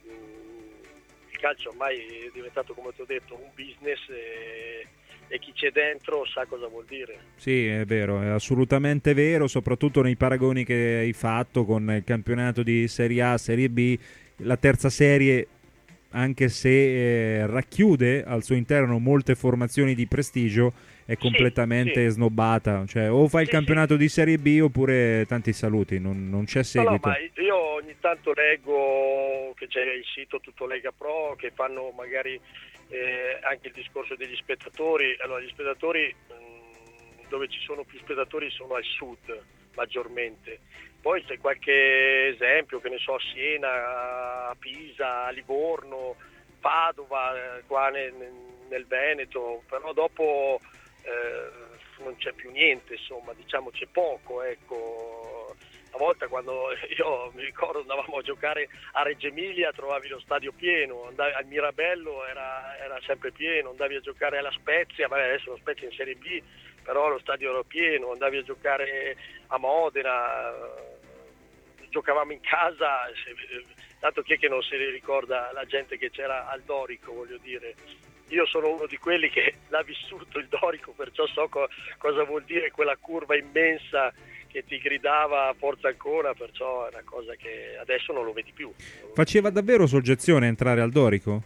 Il calcio ormai è diventato, come ti ho detto, un business e, e chi c'è dentro sa cosa vuol dire. Sì, è vero, è assolutamente vero, soprattutto nei paragoni che hai fatto con il campionato di Serie A, Serie B, la terza serie, anche se eh, racchiude al suo interno molte formazioni di prestigio, è completamente sì, sì. snobbata, cioè o fai il sì, campionato sì. di Serie B oppure tanti saluti, non, non c'è seguito. No, no, ma io ogni tanto leggo che c'è il sito Tutto Lega Pro che fanno magari eh, anche il discorso degli spettatori. Allora gli spettatori mh, dove ci sono più spettatori sono al sud maggiormente, poi c'è qualche esempio, che ne so, a Siena, a Pisa, a Livorno, Padova, qua nel, nel Veneto, però dopo eh, non c'è più niente, insomma, diciamo c'è poco, ecco. Una volta quando io mi ricordo andavamo a giocare a Reggio Emilia trovavi lo stadio pieno, andavi al Mirabello era, era sempre pieno, andavi a giocare alla Spezia, vabbè adesso lo Spezia è in Serie B, però lo stadio era pieno, andavi a giocare a Modena, giocavamo in casa, tanto chi è che non si ricorda la gente che c'era al Dorico, voglio dire. Io sono uno di quelli che l'ha vissuto il Dorico, perciò so co- cosa vuol dire quella curva immensa che ti gridava forza ancora, perciò è una cosa che adesso non lo vedi più. Faceva davvero soggezione entrare al Dorico?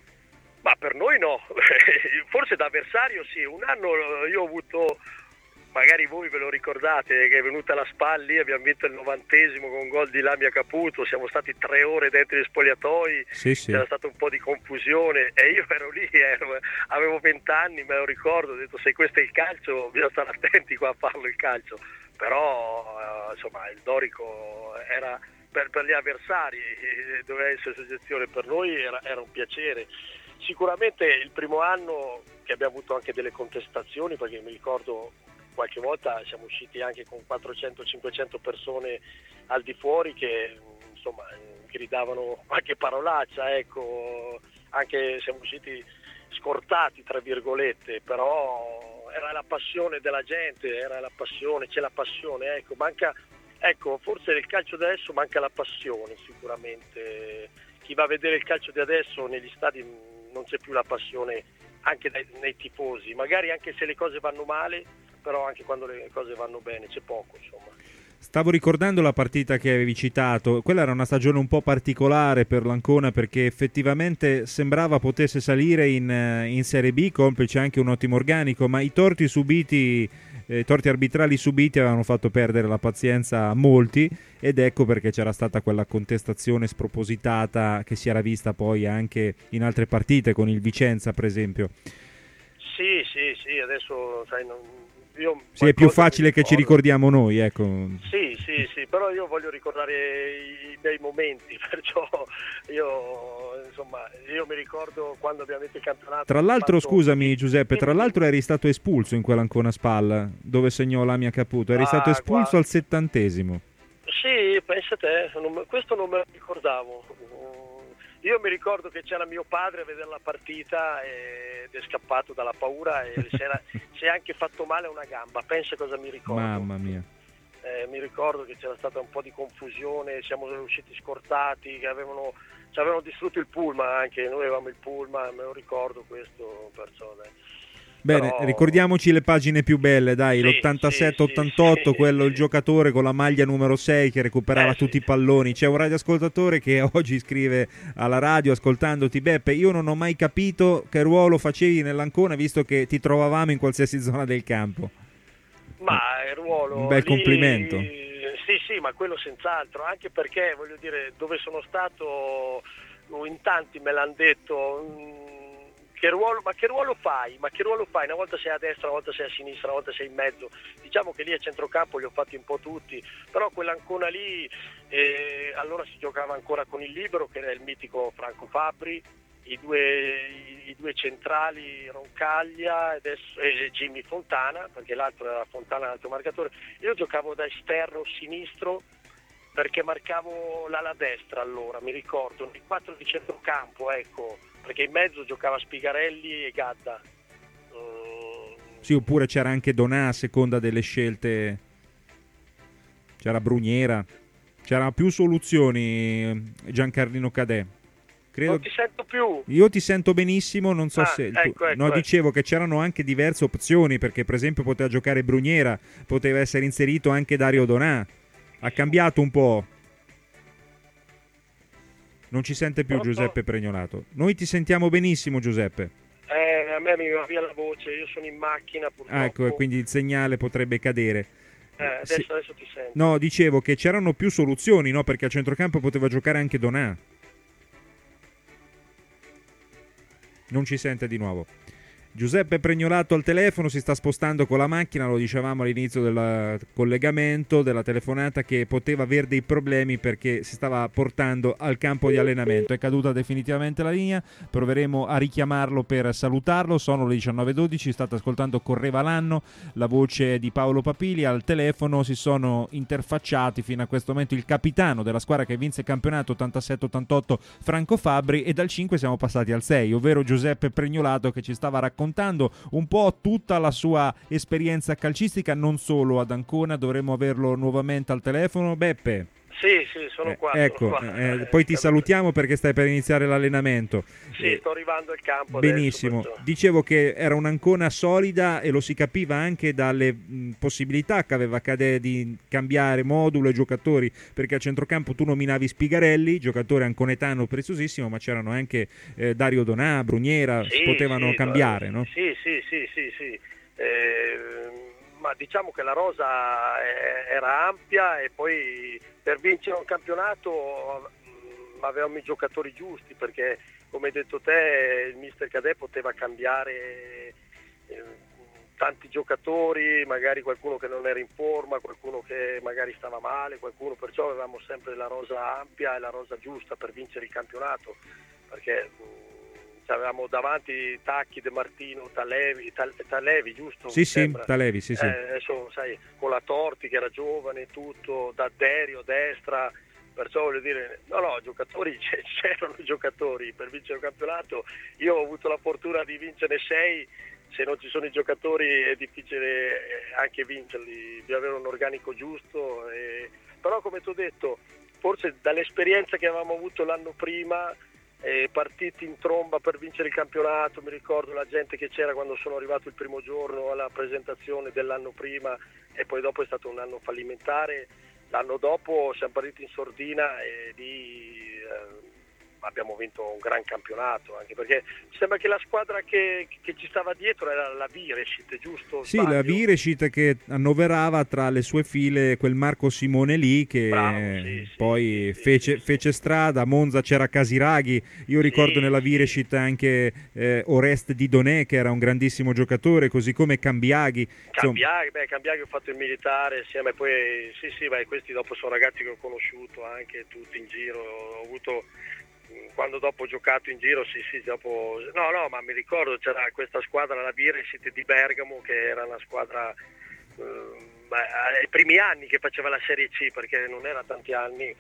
Ma per noi no, forse da avversario sì. Un anno io ho avuto, magari voi ve lo ricordate, che è venuta la Spal lì, abbiamo vinto il novantesimo con un gol di Lamia Caputo, siamo stati tre ore dentro gli spogliatoi, sì, sì. C'era stato un po' di confusione e io ero lì, ero, avevo vent'anni, me lo ricordo, ho detto se questo è il calcio bisogna stare attenti qua a farlo il calcio, però eh, insomma il Dorico era per, per gli avversari, doveva essere soggezione, per noi era, era un piacere. Sicuramente il primo anno che abbiamo avuto anche delle contestazioni, perché mi ricordo qualche volta siamo usciti anche con quattrocento cinquecento persone al di fuori che insomma gridavano qualche parolaccia, ecco, anche siamo usciti scortati tra virgolette, però era la passione della gente, era la passione, c'è la passione, ecco, manca, ecco, forse nel calcio di adesso manca la passione sicuramente. Chi va a vedere il calcio di adesso negli stadi non c'è più la passione anche dai, nei tifosi, magari anche se le cose vanno male, però anche quando le cose vanno bene c'è poco, insomma. Stavo ricordando la partita che avevi citato, quella era una stagione un po' particolare per l'Ancona perché effettivamente sembrava potesse salire in, in Serie B, complice anche un ottimo organico, ma i torti subiti, eh, i torti arbitrali subiti avevano fatto perdere la pazienza a molti ed ecco perché c'era stata quella contestazione spropositata che si era vista poi anche in altre partite con il Vicenza per esempio. Sì, sì, sì, adesso sai, non... Io sì, è più facile che ci ricordiamo noi, ecco. Sì, sì, sì, però io voglio ricordare i bei momenti, perciò io, insomma, io mi ricordo quando abbiamo vinto il campionato. Tra l'altro, fatto... scusami Giuseppe, tra l'altro eri stato espulso in quell'Ancona Spal, dove segnò Lamia Caputo, eri ah, stato espulso qua... al settantesimo. Sì, pensa te, non, questo non me lo ricordavo. Io mi ricordo che c'era mio padre a vedere la partita ed è scappato dalla paura e si è anche fatto male a una gamba, pensa cosa mi ricordo. Mamma mia. eh, mi ricordo che c'era stata un po' di confusione, siamo usciti scortati, che avevano, ci avevano distrutto il pullman anche, noi avevamo il pullman, me lo ricordo questo, perciò dai. Bene, Però... ricordiamoci le pagine più belle, dai, sì, l'ottantasette sì, ottantotto, sì, quello sì. il giocatore con la maglia numero sei che recuperava Eh, tutti sì. i palloni. C'è un radioascoltatore che oggi scrive alla radio ascoltandoti: Beppe, io non ho mai capito che ruolo facevi nell'Ancona visto che ti trovavamo in qualsiasi zona del campo. Ma il ruolo Un bel lì, complimento. sì sì, ma quello senz'altro, anche perché voglio dire, dove sono stato in tanti me l'hanno detto, mh, che ruolo, ma che ruolo fai? Ma che ruolo fai? Una volta sei a destra, una volta sei a sinistra, una volta sei in mezzo. Diciamo che lì a centrocampo li ho fatti un po' tutti, però quell'Ancona lì eh, allora si giocava ancora con il libero, che era il mitico Franco Fabbri, i due, i, i due centrali Roncaglia e, adesso, e Jimmy Fontana, perché l'altro era Fontana, l'altro marcatore. Io giocavo da esterno sinistro perché marcavo l'ala destra allora, mi ricordo, nei quattro di centrocampo, ecco, perché in mezzo giocava Spigarelli e Gadda. Uh... Sì, oppure c'era anche Donà a seconda delle scelte, c'era Bruniera, c'erano più soluzioni. Giancarlino Cadè. Credo... Non ti sento più. Io ti sento benissimo, non so ah, se... ecco, ecco, no, ecco. dicevo che c'erano anche diverse opzioni, perché per esempio poteva giocare Bruniera, poteva essere inserito anche Dario Donà. Ha cambiato un po'. Non ci sente più Pronto? Giuseppe Pregnolato. Noi ti sentiamo benissimo, Giuseppe. Eh, a me mi va via la voce, io sono in macchina purtroppo. Ah, ecco, e quindi il segnale potrebbe cadere. Eh, adesso, Sì. adesso ti sento. No, dicevo che c'erano più soluzioni, no? Perché a centrocampo poteva giocare anche Donà. Non ci sente di nuovo. Giuseppe Pregnolato al telefono, si sta spostando con la macchina, lo dicevamo all'inizio del collegamento, della telefonata, che poteva avere dei problemi perché si stava portando al campo di allenamento. È caduta definitivamente la linea, proveremo a richiamarlo per salutarlo. Sono le diciannove e dodici, state ascoltando Correva l'anno, la voce di Paolo Papili. Al telefono si sono interfacciati fino a questo momento il capitano della squadra che vinse il campionato ottantasette ottantotto, Franco Fabbri, e dal cinque siamo passati al sei, ovvero Giuseppe Pregnolato, che ci stava raccontando un po' tutta la sua esperienza calcistica, non solo ad Ancona. Dovremmo averlo nuovamente al telefono. Beppe. Sì, sì, sono qua. Eh, ecco, sono qua. eh, poi ti salutiamo perché stai per iniziare l'allenamento. Sì, Eh, sto arrivando al campo benissimo. adesso, perciò. Dicevo che era un'Ancona solida e lo si capiva anche dalle mh, possibilità che aveva Cadè di cambiare modulo e giocatori, perché a centrocampo tu nominavi Spigarelli, giocatore anconetano preziosissimo, ma c'erano anche eh, Dario Donà, Bruniera, Sì, potevano sì, cambiare, no? Sì, sì, sì, sì, sì. Eh, ma diciamo che la rosa eh, era ampia e poi per vincere un campionato mh, avevamo i giocatori giusti, perché come hai detto te il mister Cadè poteva cambiare eh, tanti giocatori, magari qualcuno che non era in forma, qualcuno che magari stava male, qualcuno, perciò avevamo sempre la rosa ampia e la rosa giusta per vincere il campionato, perché mh, avevamo davanti Tacchi, De Martino, Talevi, Tal- Talevi giusto? Sì, Mi sì, sembra. Talevi, sì, sì. Eh, adesso sai, con la Torti che era giovane, tutto, da Derio, destra, perciò voglio dire, no no, giocatori, c'erano giocatori per vincere il campionato. Io ho avuto la fortuna di vincere sei, se non ci sono i giocatori è difficile anche vincerli, di avere un organico giusto, e... però come ti ho detto, forse dall'esperienza che avevamo avuto l'anno prima, eh, partiti in tromba per vincere il campionato, mi ricordo la gente che c'era quando sono arrivato il primo giorno alla presentazione dell'anno prima, e poi dopo è stato un anno fallimentare. L'anno dopo siamo partiti in sordina e lì eh, abbiamo vinto un gran campionato, anche perché mi sembra che la squadra che, che ci stava dietro era la Virescit, giusto? Sì, Sbaglio? la Virescit che annoverava tra le sue file quel Marco Simone lì che Bravo, sì, sì, poi sì, fece, sì, sì. fece strada. A Monza c'era Casiraghi, io ricordo Sì, nella sì. Virescit anche eh, Oreste Didonè che era un grandissimo giocatore, così come Cambiaghi. Insomma, Cambiaghi, beh, Cambiaghi ho fatto il militare insieme, poi sì sì, beh, questi dopo sono ragazzi che ho conosciuto anche tutti in giro, ho avuto, quando dopo ho giocato in giro, sì sì, dopo, no no, ma mi ricordo c'era questa squadra, la Virescit di Bergamo, che era una squadra eh, beh, ai primi anni che faceva la Serie C, perché non era tanti anni,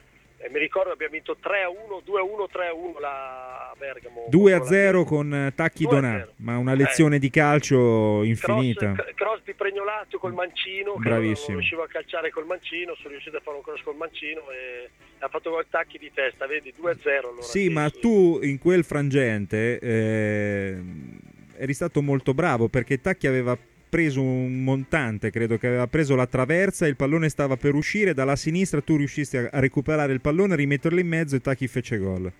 E mi ricordo abbiamo vinto tre a uno, due a uno, tre a uno la a Bergamo. due a zero con Tacchi due a Donà, zero. ma una lezione eh. di calcio infinita. Cross, cross di Pregnolato col mancino, che bravissimo. Non riuscivo a calciare col mancino, sono riuscito a fare un cross col mancino e ha fatto gol Tacchi di testa, vedi, due a zero. Allora, sì, ma sì. Tu in quel frangente eh, eri stato molto bravo, perché Tacchi aveva preso un montante, credo che aveva preso la traversa, il pallone stava per uscire dalla sinistra, tu riuscisti a, a recuperare il pallone, rimetterlo in mezzo e Tacchi fece gol.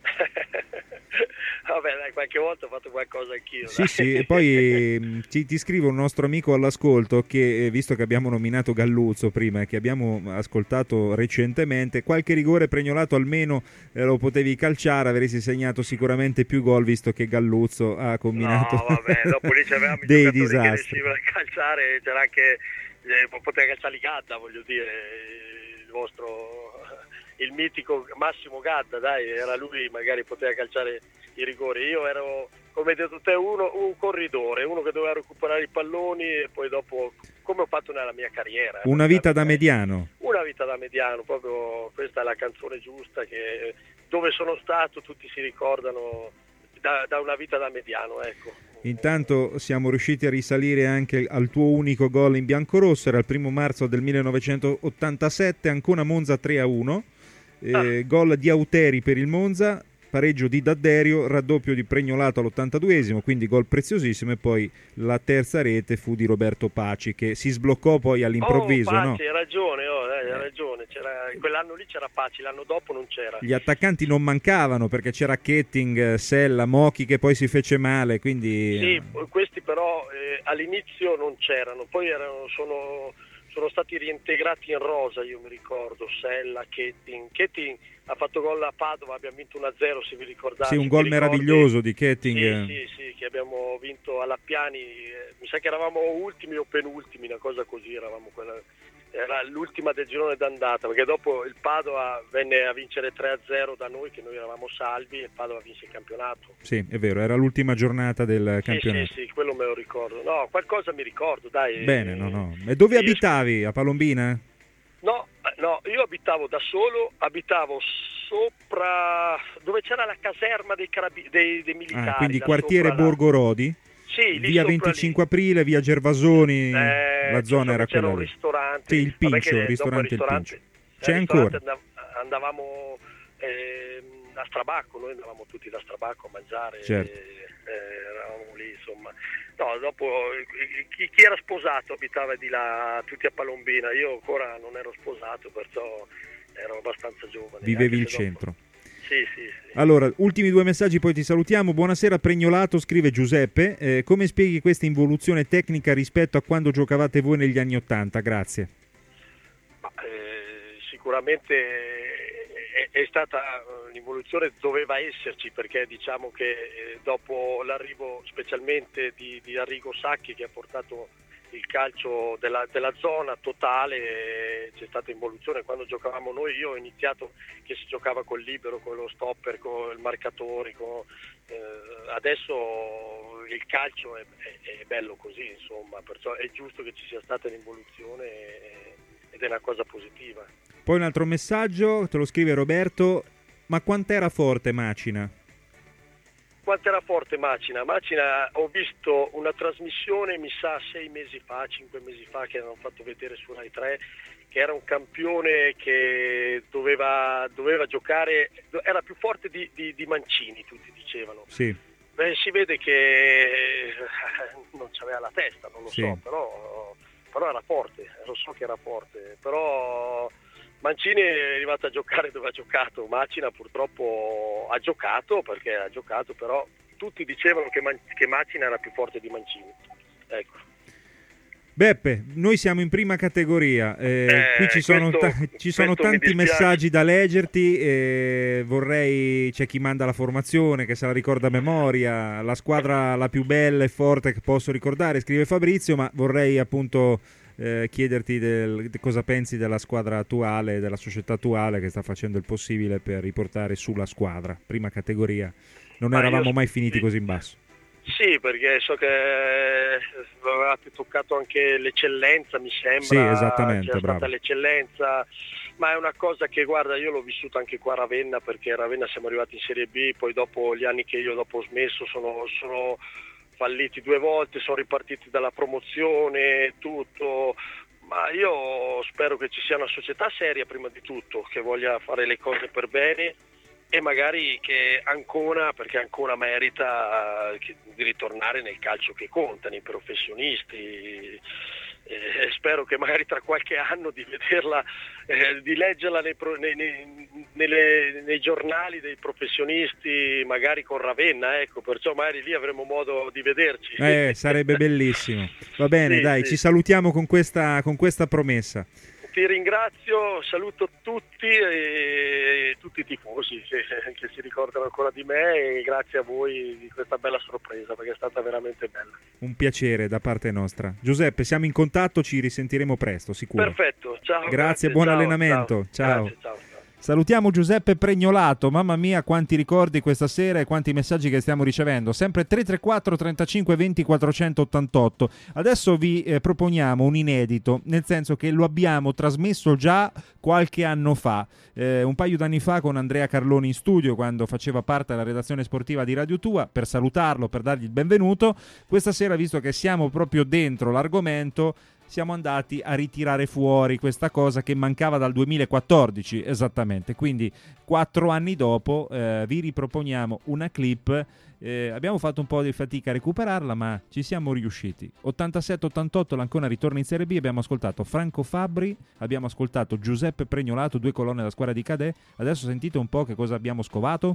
Vabbè, dai, qualche volta ho fatto qualcosa anch'io. Sì, dai. sì, e poi ti, ti scrive un nostro amico all'ascolto che, visto che abbiamo nominato Galluzzo prima e che abbiamo ascoltato recentemente, qualche rigore Pregnolato almeno eh, lo potevi calciare, avresti segnato sicuramente più gol, visto che Galluzzo ha combinato no, vabbè, dopo lì c'avevamo i dei giocatori disastri. che riuscivano a calciare, c'era anche, eh, poteva calciare Gadda, voglio dire, il vostro, il mitico Massimo Gadda, dai, era lui, magari poteva calciare i rigori. Io ero, come hai detto te, uno, un corridore, uno che doveva recuperare i palloni e poi dopo, come ho fatto nella mia carriera. Una vita da mediano. Una vita da mediano, proprio questa è la canzone giusta, che dove sono stato tutti si ricordano da, da una vita da mediano, ecco. Intanto siamo riusciti a risalire anche al tuo unico gol in biancorosso, era il primo marzo del millenovecentottantasette, Ancona Monza tre a uno, eh, ah. Gol di Auteri per il Monza, pareggio di D'Adderio, raddoppio di Pregnolato all'ottantaduesimo, quindi gol preziosissimo, e poi la terza rete fu di Roberto Paci, che si sbloccò poi all'improvviso. Oh, Paci, no? hai ragione, oh, eh, hai ragione. C'era, quell'anno lì c'era Paci, l'anno dopo non c'era. Gli attaccanti non mancavano, perché c'era Ketting, Sella, Mochi che poi si fece male, quindi... Sì, questi però eh, all'inizio non c'erano, poi erano, sono... sono stati reintegrati in rosa, io mi ricordo, Sella, Ketting. Ketting ha fatto gol a Padova, abbiamo vinto uno a zero, se vi ricordate. Sì, un gol meraviglioso di Ketting. Sì, sì, sì, che abbiamo vinto alla Piani, eh, mi sa che eravamo ultimi o penultimi, una cosa così, eravamo quella... Era l'ultima del girone d'andata, perché dopo il Padova venne a vincere tre a zero da noi, che noi eravamo salvi, e il Padova vinse il campionato. Sì, è vero, era l'ultima giornata del sì, campionato. Sì, sì, quello me lo ricordo. No, qualcosa mi ricordo, dai. Bene, no, no. E dove sì, abitavi? A Palombina? No, no, io abitavo da solo, abitavo sopra, dove c'era la caserma dei, carabi- dei, dei militari. Ah, quindi quartiere Borgo Rodi? Sì, via venticinque aprile, via Gervasoni, eh, la zona era c'era quella un lì. ristorante. Sì, il Pincio, il ristorante, ristorante il Pincio. C'è ancora? Andavamo eh, a Strabacco, noi andavamo tutti da Strabacco a mangiare, certo. e, eh, eravamo lì, insomma. No, dopo chi, chi era sposato abitava di là, tutti a Palombina, io ancora non ero sposato, perciò ero abbastanza giovane. Vivevi il centro. Dopo... Sì, sì, sì. Allora, ultimi due messaggi, poi ti salutiamo. Buonasera Pregnolato, scrive Giuseppe. Eh, come spieghi questa involuzione tecnica rispetto a quando giocavate voi negli anni Ottanta? Grazie. Ma, eh, sicuramente è, è stata un'involuzione, doveva esserci, perché diciamo che eh, dopo l'arrivo specialmente di, di Arrigo Sacchi, che ha portato il calcio della, della zona totale, c'è stata involuzione. Quando giocavamo noi, io ho iniziato che si giocava col libero, con lo stopper, con il marcatore, con, eh, adesso il calcio è, è, è bello così, insomma, perciò è giusto che ci sia stata l'involuzione ed è una cosa positiva. Poi un altro messaggio, te lo scrive Roberto: ma quant'era forte Macina? Quanto era forte Macina? Macina, ho visto una trasmissione, mi sa sei mesi fa, cinque mesi fa, che hanno fatto vedere su Rai tre, che era un campione che doveva, doveva giocare, era più forte di, di, di Mancini, tutti dicevano. Sì. Beh, si vede che non c'aveva la testa, non lo sì. so, però, però era forte, lo so che era forte, però... Mancini è arrivato a giocare dove ha giocato, Macina purtroppo ha giocato, perché ha giocato, però tutti dicevano che, Man- che Macina era più forte di Mancini. Ecco. Beppe, noi siamo in prima categoria, eh, eh, qui ci sono, questo, ta- ci sono tanti mi messaggi da leggerti, eh, vorrei, c'è chi manda la formazione che se la ricorda a memoria, la squadra la più bella e forte che posso ricordare, scrive Fabrizio, ma vorrei appunto... Eh, chiederti del, de cosa pensi della squadra attuale, della società attuale che sta facendo il possibile per riportare su la squadra, prima categoria. Non Ma eravamo io, mai finiti così in basso. Sì, perché so che avevate toccato anche l'eccellenza, mi sembra. Sì, esattamente, c'era bravo. stata l'eccellenza, Ma è una cosa che, guarda, io l'ho vissuta anche qua a Ravenna, perché a Ravenna siamo arrivati in Serie B, poi dopo gli anni che io dopo ho smesso sono, sono falliti due volte, sono ripartiti dalla promozione, tutto, ma io spero che ci sia una società seria prima di tutto, che voglia fare le cose per bene e magari che Ancona, perché Ancona merita di ritornare nel calcio che conta, nei professionisti. Eh, spero che magari tra qualche anno di vederla, eh, di leggerla nei, nei, nei, nelle, nei giornali dei professionisti, magari con Ravenna, ecco, perciò magari lì avremo modo di vederci. Eh, sarebbe bellissimo. Va bene, sì, dai, sì. Ci salutiamo con questa, con questa promessa. Ti ringrazio, saluto tutti e tutti i tifosi che, che si ricordano ancora di me, e grazie a voi di questa bella sorpresa, perché è stata veramente bella. Un piacere da parte nostra. Giuseppe, siamo in contatto, ci risentiremo presto, sicuro. Perfetto, ciao. Grazie, grazie buon ciao, allenamento. Ciao. Ciao. Grazie, ciao. Salutiamo Giuseppe Pregnolato, mamma mia quanti ricordi questa sera e quanti messaggi che stiamo ricevendo, sempre tre tre quattro trentacinque venti quattrocentottantotto. Adesso vi eh, proponiamo un inedito, nel senso che lo abbiamo trasmesso già qualche anno fa, eh, un paio d'anni fa con Andrea Carloni in studio quando faceva parte della redazione sportiva di Radio Tua, per salutarlo, per dargli il benvenuto. Questa sera, visto che siamo proprio dentro l'argomento, siamo andati a ritirare fuori questa cosa che mancava dal duemilaquattordici esattamente, quindi quattro anni dopo eh, vi riproponiamo una clip. Eh, abbiamo fatto un po' di fatica a recuperarla, ma ci siamo riusciti. ottantasette ottantotto l'Ancona ritorna in Serie B, abbiamo ascoltato Franco Fabbri, abbiamo ascoltato Giuseppe Pregnolato, due colonne della squadra di Cadè. Adesso sentite un po' che cosa abbiamo scovato.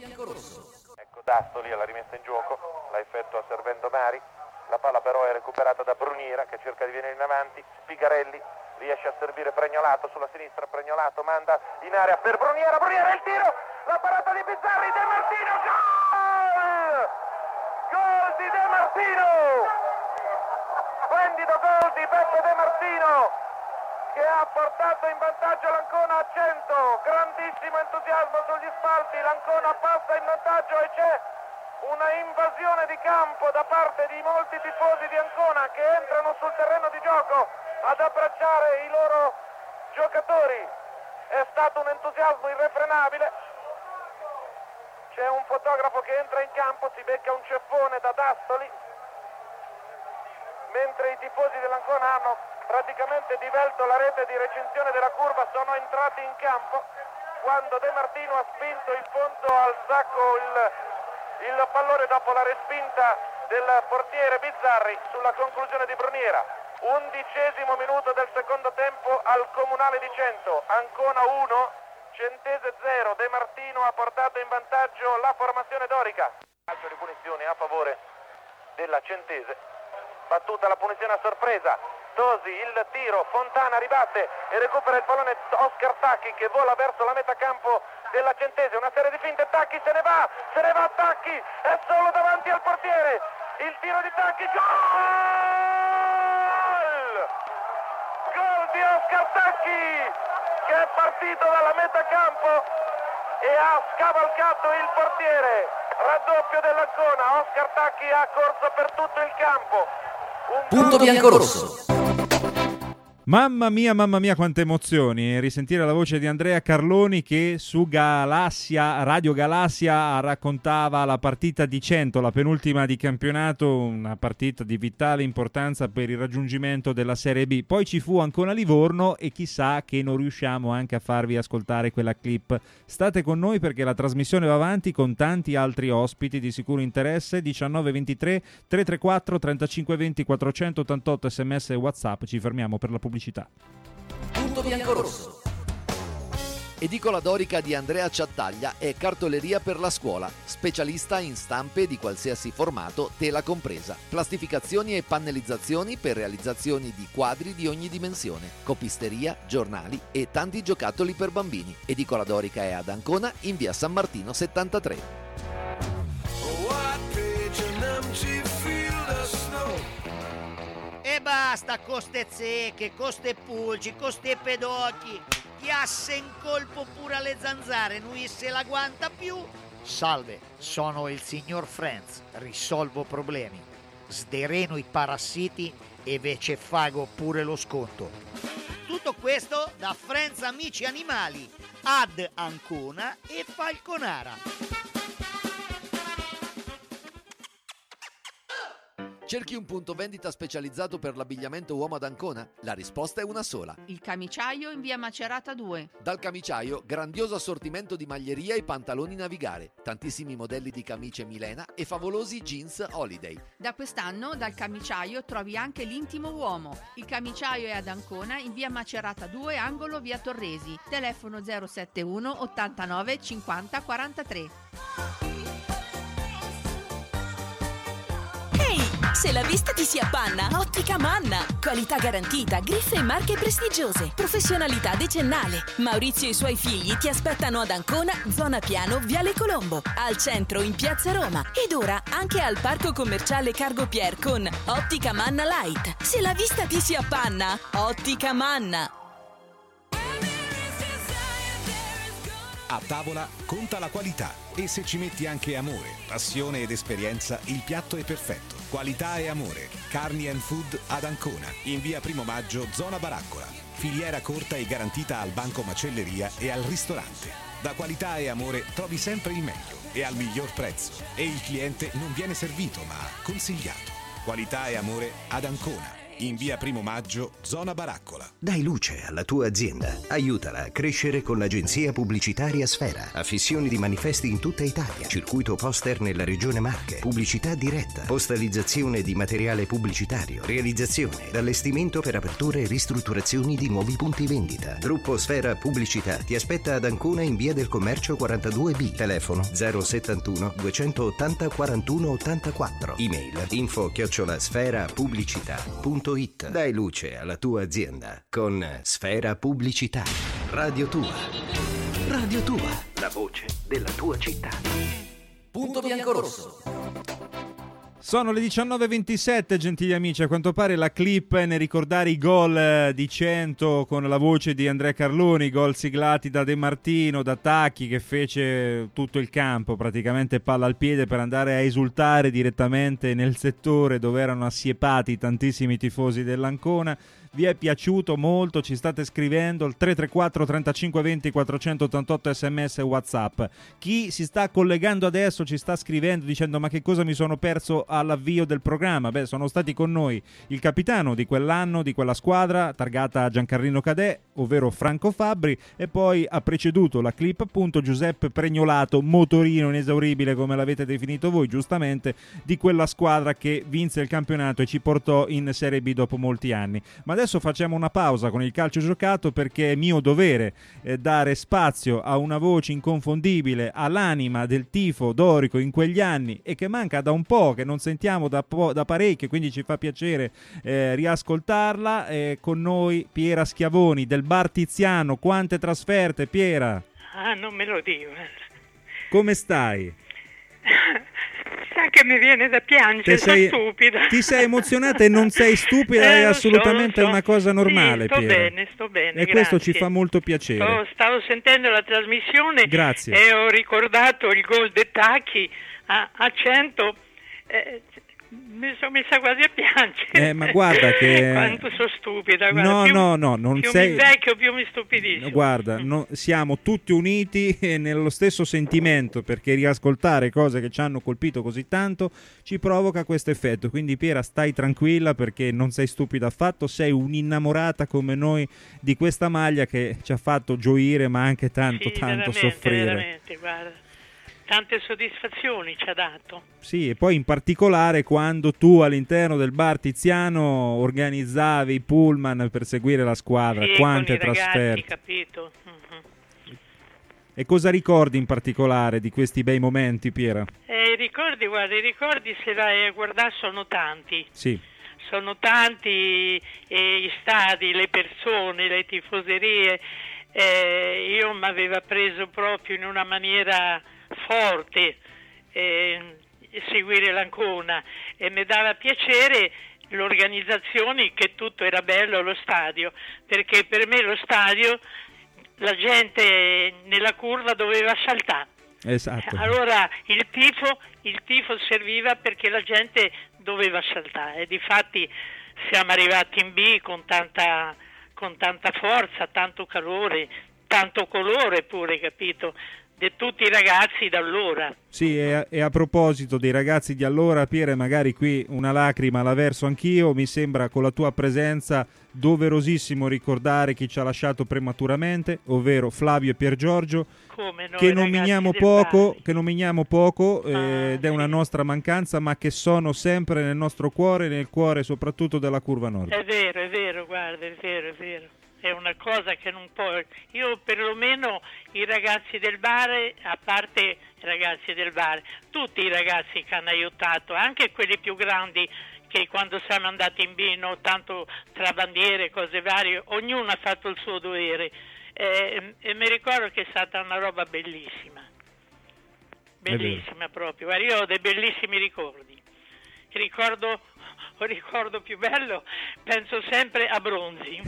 Ecco Dastoli alla rimessa in gioco, la effettua servendo Mari. La palla però è recuperata da Bruniera, che cerca di venire in avanti. Spigarelli riesce a servire Pregnolato sulla sinistra. Pregnolato manda in area per Bruniera. Bruniera il tiro, la parata di Bizzarri. De Martino, gol! Gol di De Martino! Splendido gol di Beppe De Martino, che ha portato in vantaggio l'Ancona a cento. Grandissimo entusiasmo sugli spalti. L'Ancona passa in vantaggio e c'è una invasione di campo da parte di molti tifosi di Ancona che entrano sul terreno di gioco ad abbracciare i loro giocatori. È stato un entusiasmo irrefrenabile. C'è un fotografo che entra in campo, si becca un ceffone da Dastoli, mentre i tifosi dell'Ancona hanno praticamente divelto la rete di recinzione della curva, sono entrati in campo quando De Martino ha spinto in fondo al sacco il il pallone dopo la respinta del portiere Bizzarri sulla conclusione di Bruniera. Undicesimo minuto del secondo tempo al Comunale di Cento. Ancona uno, Centese zero. De Martino ha portato in vantaggio la formazione dorica. Calcio di punizione a favore della Centese. Battuta la punizione a sorpresa. Tosi, il tiro, Fontana ribatte e recupera il pallone Oscar Tacchi, che vola verso la metà campo della Centese. Una serie di finte, Tacchi se ne va, se ne va Tacchi, è solo davanti al portiere. Il tiro di Tacchi, gol! Gol di Oscar Tacchi, che è partito dalla metà campo e ha scavalcato il portiere. Raddoppio dell'Ancona, Oscar Tacchi ha corso per tutto il campo. Un Punto biancorosso. Mamma mia, mamma mia, quante emozioni risentire la voce di Andrea Carloni, che su Galassia, Radio Galassia, raccontava la partita di Cento, la penultima di campionato, una partita di vitale importanza per il raggiungimento della Serie B. Poi ci fu Ancona Livorno e chissà che non riusciamo anche a farvi ascoltare quella clip. State con noi perché la trasmissione va avanti con tanti altri ospiti di sicuro interesse. Diciannove ventitré tre tre quattro trentacinque venti quattrocentottantotto sms e WhatsApp. Ci fermiamo per la pubblicità. Punto biancorosso. Edicola Dorica di Andrea Ciattaglia è cartoleria per la scuola, specialista in stampe di qualsiasi formato, tela compresa, plastificazioni e pannellizzazioni per realizzazioni di quadri di ogni dimensione, copisteria, giornali e tanti giocattoli per bambini. Edicola Dorica è ad Ancona in via San Martino settantatré. E basta con ste zecche, con ste pulci, con ste pedocchi. Chiasse in colpo pure alle zanzare, non se la guanta più. Salve, sono il signor Franz, risolvo problemi. Sdereno i parassiti e ve ce fago pure lo sconto. Tutto questo da Friends Amici Animali, ad Ancona e Falconara. Cerchi un punto vendita specializzato per l'abbigliamento uomo ad Ancona? La risposta è una sola. Il Camiciaio in via Macerata due. Dal Camiciaio, grandioso assortimento di maglieria e pantaloni Navigare, tantissimi modelli di camicie Milena e favolosi jeans Holiday. Da quest'anno dal Camiciaio trovi anche l'intimo uomo. Il Camiciaio è ad Ancona in via Macerata due, angolo via Torresi. Telefono zero sette uno ottantanove cinquanta quarantatré. Se la vista ti si appanna, Ottica Manna. Qualità garantita, griffe e marche prestigiose, professionalità decennale. Maurizio e i suoi figli ti aspettano ad Ancona, zona Piano, Viale Colombo, al centro in Piazza Roma ed ora anche al parco commerciale Cargo Pier con Ottica Manna Light. Se la vista ti si appanna, Ottica Manna. A tavola conta la qualità e se ci metti anche amore, passione ed esperienza, il piatto è perfetto. Qualità e amore. Carni and Food ad Ancona, in via Primo Maggio, zona Baraccola. Filiera corta e garantita al banco macelleria e al ristorante. Da qualità e amore trovi sempre il meglio e al miglior prezzo. E il cliente non viene servito ma consigliato. Qualità e amore ad Ancona, in via Primo Maggio, zona Baraccola. Dai luce alla tua azienda. Aiutala a crescere con l'agenzia pubblicitaria Sfera. Affissioni di manifesti in tutta Italia. Circuito poster nella regione Marche. Pubblicità diretta. Postalizzazione di materiale pubblicitario. Realizzazione, allestimento per aperture e ristrutturazioni di nuovi punti vendita. Gruppo Sfera Pubblicità ti aspetta ad Ancona in via del Commercio quarantadue B. Telefono zero settantuno duecentottanta quarantuno ottantaquattro. Email info chiocciola sfera pubblicità punto it. Dai luce alla tua azienda con Sfera Pubblicità. Radio Tua. Radio Tua. La voce della tua città. Punto biancorosso. Sono le diciannove e ventisette, gentili amici. A quanto pare la clip è nel ricordare i gol di cento con la voce di Andrea Carloni, gol siglati da De Martino, da Tacchi, che fece tutto il campo, praticamente palla al piede, per andare a esultare direttamente nel settore dove erano assiepati tantissimi tifosi dell'Ancona. Vi è piaciuto molto? Ci state scrivendo il tre tre quattro trentacinque venti quattrocentottantotto sms e WhatsApp. Chi si sta collegando adesso ci sta scrivendo dicendo: ma che cosa mi sono perso all'avvio del programma? Beh, sono stati con noi il capitano di quell'anno, di quella squadra targata Giancarlino Cadè, ovvero Franco Fabbri, e poi ha preceduto la clip appunto Giuseppe Pregnolato, motorino inesauribile come l'avete definito voi giustamente, di quella squadra che vinse il campionato e ci portò in Serie B dopo molti anni. Ma adesso facciamo una pausa con il calcio giocato, perché è mio dovere eh, dare spazio a una voce inconfondibile, all'anima del tifo dorico in quegli anni e che manca da un po', che non sentiamo da, po- da parecchio, quindi ci fa piacere eh, riascoltarla. Eh, con noi Piera Schiavoni del Bar Tiziano. Quante trasferte, Piera? Ah, non me lo dico. Come stai? Sa che mi viene da piangere, sono sei, stupida. Ti sei emozionata e non sei stupida, eh, è assolutamente so, so. una cosa normale, sì, sto Piera. bene, sto bene, E grazie. questo ci fa molto piacere. Sto, stavo sentendo la trasmissione. Grazie. E ho ricordato il gol de Tacchi a, a cento. Eh, mi sono messa quasi a piangere. Eh, ma guarda che... Quanto sono stupida. Guarda, no, più, no, no, non più sei... mi invecchio, più mi stupidisco. Guarda, no, siamo tutti uniti nello stesso sentimento, perché riascoltare cose che ci hanno colpito così tanto ci provoca questo effetto. Quindi Piera, stai tranquilla, perché non sei stupida affatto, sei un'innamorata come noi di questa maglia che ci ha fatto gioire ma anche tanto, sì, tanto veramente, soffrire. Veramente, guarda. Tante soddisfazioni ci ha dato. Sì, e poi in particolare quando tu all'interno del Bar Tiziano organizzavi i pullman per seguire la squadra, sì, quante con i trasferte. ragazzi, capito? Uh-huh. E cosa ricordi in particolare di questi bei momenti, Piera? Eh, I ricordi, guarda, i ricordi se vai a guardare sono tanti. Sì. Sono tanti eh, gli stadi, le persone, le tifoserie. Eh, io mi aveva preso proprio in una maniera forte eh, seguire l'Ancona e mi dava piacere l'organizzazione, che tutto era bello allo stadio, perché per me lo stadio la gente nella curva doveva saltare. Esatto. Allora il tifo, il tifo serviva perché la gente doveva saltare, e difatti siamo arrivati in B con tanta con tanta forza, tanto calore, tanto colore pure, capito? Di tutti i ragazzi da allora. Sì, e a, e a proposito dei ragazzi di allora, Piera, magari qui una lacrima la verso anch'io, mi sembra con la tua presenza doverosissimo ricordare chi ci ha lasciato prematuramente, ovvero Flavio e Pier Giorgio, Come noi, che nominiamo del poco, Bari. che nominiamo poco eh, Ah, ed è una nostra mancanza, ma che sono sempre nel nostro cuore, nel cuore soprattutto della Curva Nord. È vero, è vero, guarda, è vero, è vero. È una cosa che non può... Io perlomeno i ragazzi del bar, a parte i ragazzi del bar, tutti i ragazzi che hanno aiutato, anche quelli più grandi che quando siamo andati in vino, tanto tra bandiere, cose varie, ognuno ha fatto il suo dovere. E, e mi ricordo che è stata una roba bellissima. Bellissima proprio. Guarda, io ho dei bellissimi ricordi. Ricordo... Il ricordo più bello, penso sempre a Bronzi.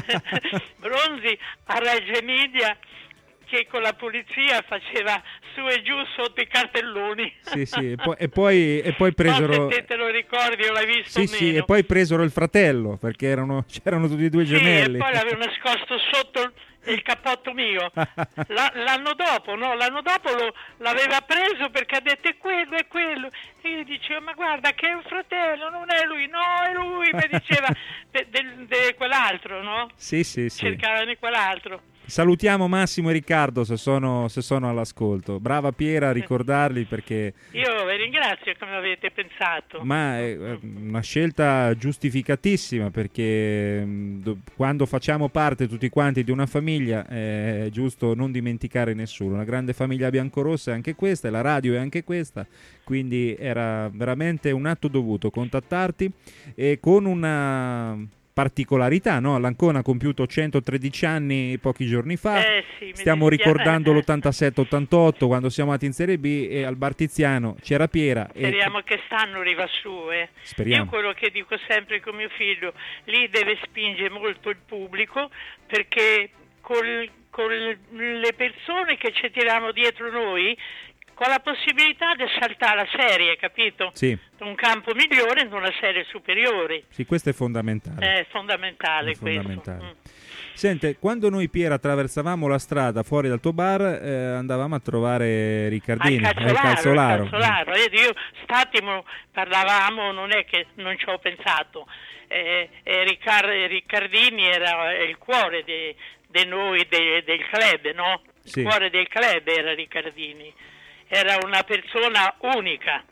Bronzi a Reggio Emilia, che con la polizia faceva su e giù sotto i cartelloni. Sì, sì, e poi, e poi, e poi presero... Non so se te lo ricordi o l'hai visto Sì, o sì, meno. e poi presero il fratello, perché erano, c'erano tutti e due Sì, gemelli. e poi l'avevo nascosto sotto il cappotto mio. La- l'anno dopo, no? L'anno dopo lo, l'aveva preso perché ha detto è quello, è quello. E io dicevo, ma guarda che è un fratello, non è lui, no, è lui, mi diceva di de, de quell'altro, no? Sì, sì, sì. Cercava di quell'altro. Salutiamo Massimo e Riccardo se sono, se sono all'ascolto. Brava Piera a ricordarli perché... Io vi ringrazio come avete pensato. Ma è eh, una scelta giustificatissima perché mh, do- quando facciamo parte tutti quanti di una famiglia è giusto non dimenticare nessuno. Una grande famiglia biancorossa è anche questa, e la radio è anche questa, quindi era veramente un atto dovuto contattarti e con una particolarità, no? L'Ancona ha compiuto centotredici anni pochi giorni fa. Eh, sì, mi stiamo dispiace. ricordando l'ottantasette ottantotto quando siamo andati in Serie B e al Bar Tiziano c'era Piera e Speriamo che stanno arriva su, eh. Speriamo. Io quello che dico sempre con mio figlio, lì deve spingere molto il pubblico, perché col, con le persone che ci tiriamo dietro noi, con la possibilità di saltare la serie, capito? Sì. Un campo migliore in una serie superiore. Sì, questo è fondamentale. È fondamentale, È fondamentale. questo. Mm. Sente, quando noi Piera attraversavamo la strada fuori dal tuo bar, eh, andavamo a trovare Riccardini, Al al calzolaro. Calzolaro, calzolaro. Vedi, io statimo, parlavamo, non è che non ci ho pensato. Eh, eh, Riccar- Riccardini era il cuore di noi, de- del club, no? Il Sì. cuore del club era Riccardini. Era una persona unica,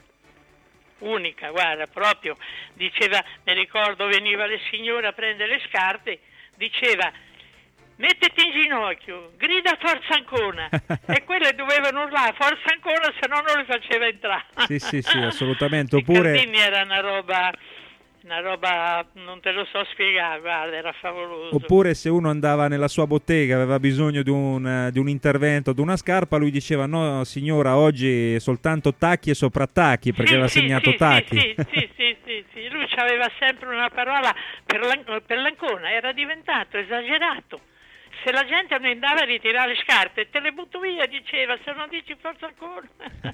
unica, guarda, proprio. Diceva, mi ricordo, veniva le signore a prendere le scarpe, diceva, mettiti in ginocchio, grida Forza Ancona. E quelle dovevano urlare Forza Ancona, se no non le faceva entrare. Sì, sì, sì, assolutamente. Oppure, Riccardini era una roba, una roba, non te lo so spiegare, guarda, era favoloso. oppure se uno andava nella sua bottega, aveva bisogno di un, di un intervento, di una scarpa, lui diceva no signora, oggi soltanto tacchi e soprattacchi, perché Sì, aveva sì, segnato sì, tacchi. Sì, sì, sì, sì, sì. Lui aveva sempre una parola per, l'An- per l'Ancona, era diventato esagerato. Se la gente non andava a ritirare le scarpe, te le butto via, diceva, se non dici Forza Ancona.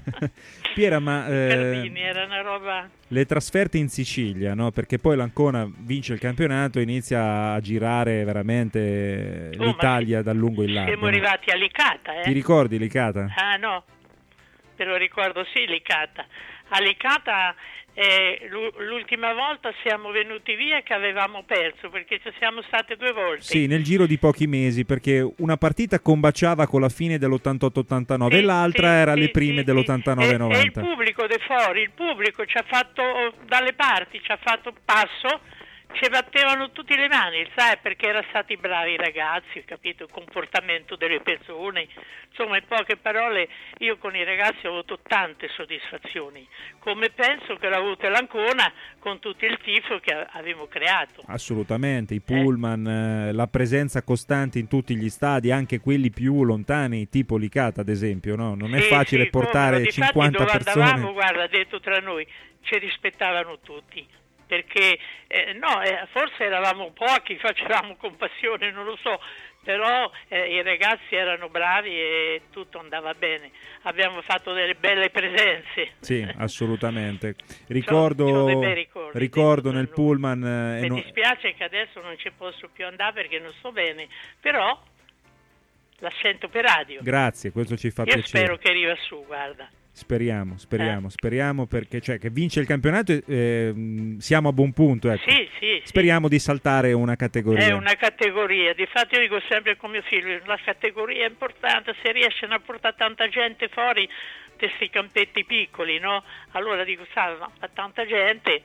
Piera, ma eh, Riccardini era una roba... le trasferte in Sicilia, no? Perché poi l'Ancona vince il campionato e inizia a girare veramente Oh, l'Italia dal lungo in largo. Siamo no? arrivati a Licata, eh? Ti ricordi Licata? Ah no, te lo ricordo, sì, Licata. A Licata eh, l'u- l'ultima volta siamo venuti via che avevamo perso, perché ci siamo state due volte. Sì, nel giro di pochi mesi, perché una partita combaciava con la fine dell'ottantotto ottantanove Sì, e l'altra sì, era sì, le prime sì, dell'ottantanove E, e il novanta. pubblico de fuori, il pubblico ci ha fatto, dalle parti, ci ha fatto passo, ci battevano tutte le mani, sai, perché erano stati bravi i ragazzi, capito, il comportamento delle persone, insomma, in poche parole, io con i ragazzi ho avuto tante soddisfazioni, come penso che l'ha avuto l'Ancona con tutto il tifo che a- avevo creato. Assolutamente, i pullman, eh, la presenza costante in tutti gli stadi, anche quelli più lontani, tipo Licata ad esempio, no? Non è Sì, facile sì, portare come, difatti cinquanta dove persone. andavamo, guarda, detto tra noi, ci rispettavano tutti, perché eh, no, eh, forse eravamo pochi, facevamo con passione, non lo so, però eh, i ragazzi erano bravi e tutto andava bene. Abbiamo fatto delle belle presenze. Sì, assolutamente. Ricordo, c'ho dei bei ricordi, ricordo nel pullman... eh, Mi no- dispiace che adesso non ci posso più andare perché non sto bene, però la sento per radio. Grazie, questo ci fa Io piacere. spero che arriva su, guarda. Speriamo, speriamo, speriamo perché cioè, che vince il campionato eh, mh, siamo a buon punto. Ecco. Sì, sì, sì. Speriamo di saltare una categoria. È una categoria, difatti io dico sempre con mio figlio, la categoria è importante, se riescono a portare tanta gente fuori questi campetti piccoli, no? Allora dico, sa, ma tanta gente...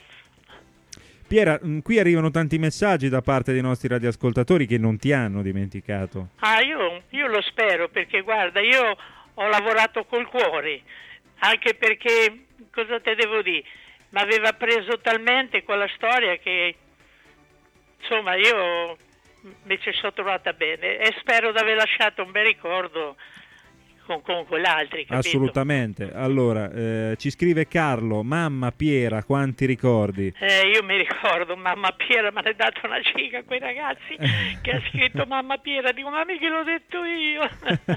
Piera, mh, qui arrivano tanti messaggi da parte dei nostri radioascoltatori che non ti hanno dimenticato. Ah, io, io lo spero, perché guarda, io ho lavorato col cuore, anche perché, cosa te devo dire, mi aveva preso talmente quella storia che, insomma, io mi ci sono trovata bene e spero di aver lasciato un bel ricordo con, con quell'altri, capito? Assolutamente. Allora, eh, ci scrive Carlo, mamma Piera, quanti ricordi? Eh, io mi ricordo, mamma Piera mi ha dato una cica a quei ragazzi che ha scritto mamma Piera, dico, ma mica l'ho detto io.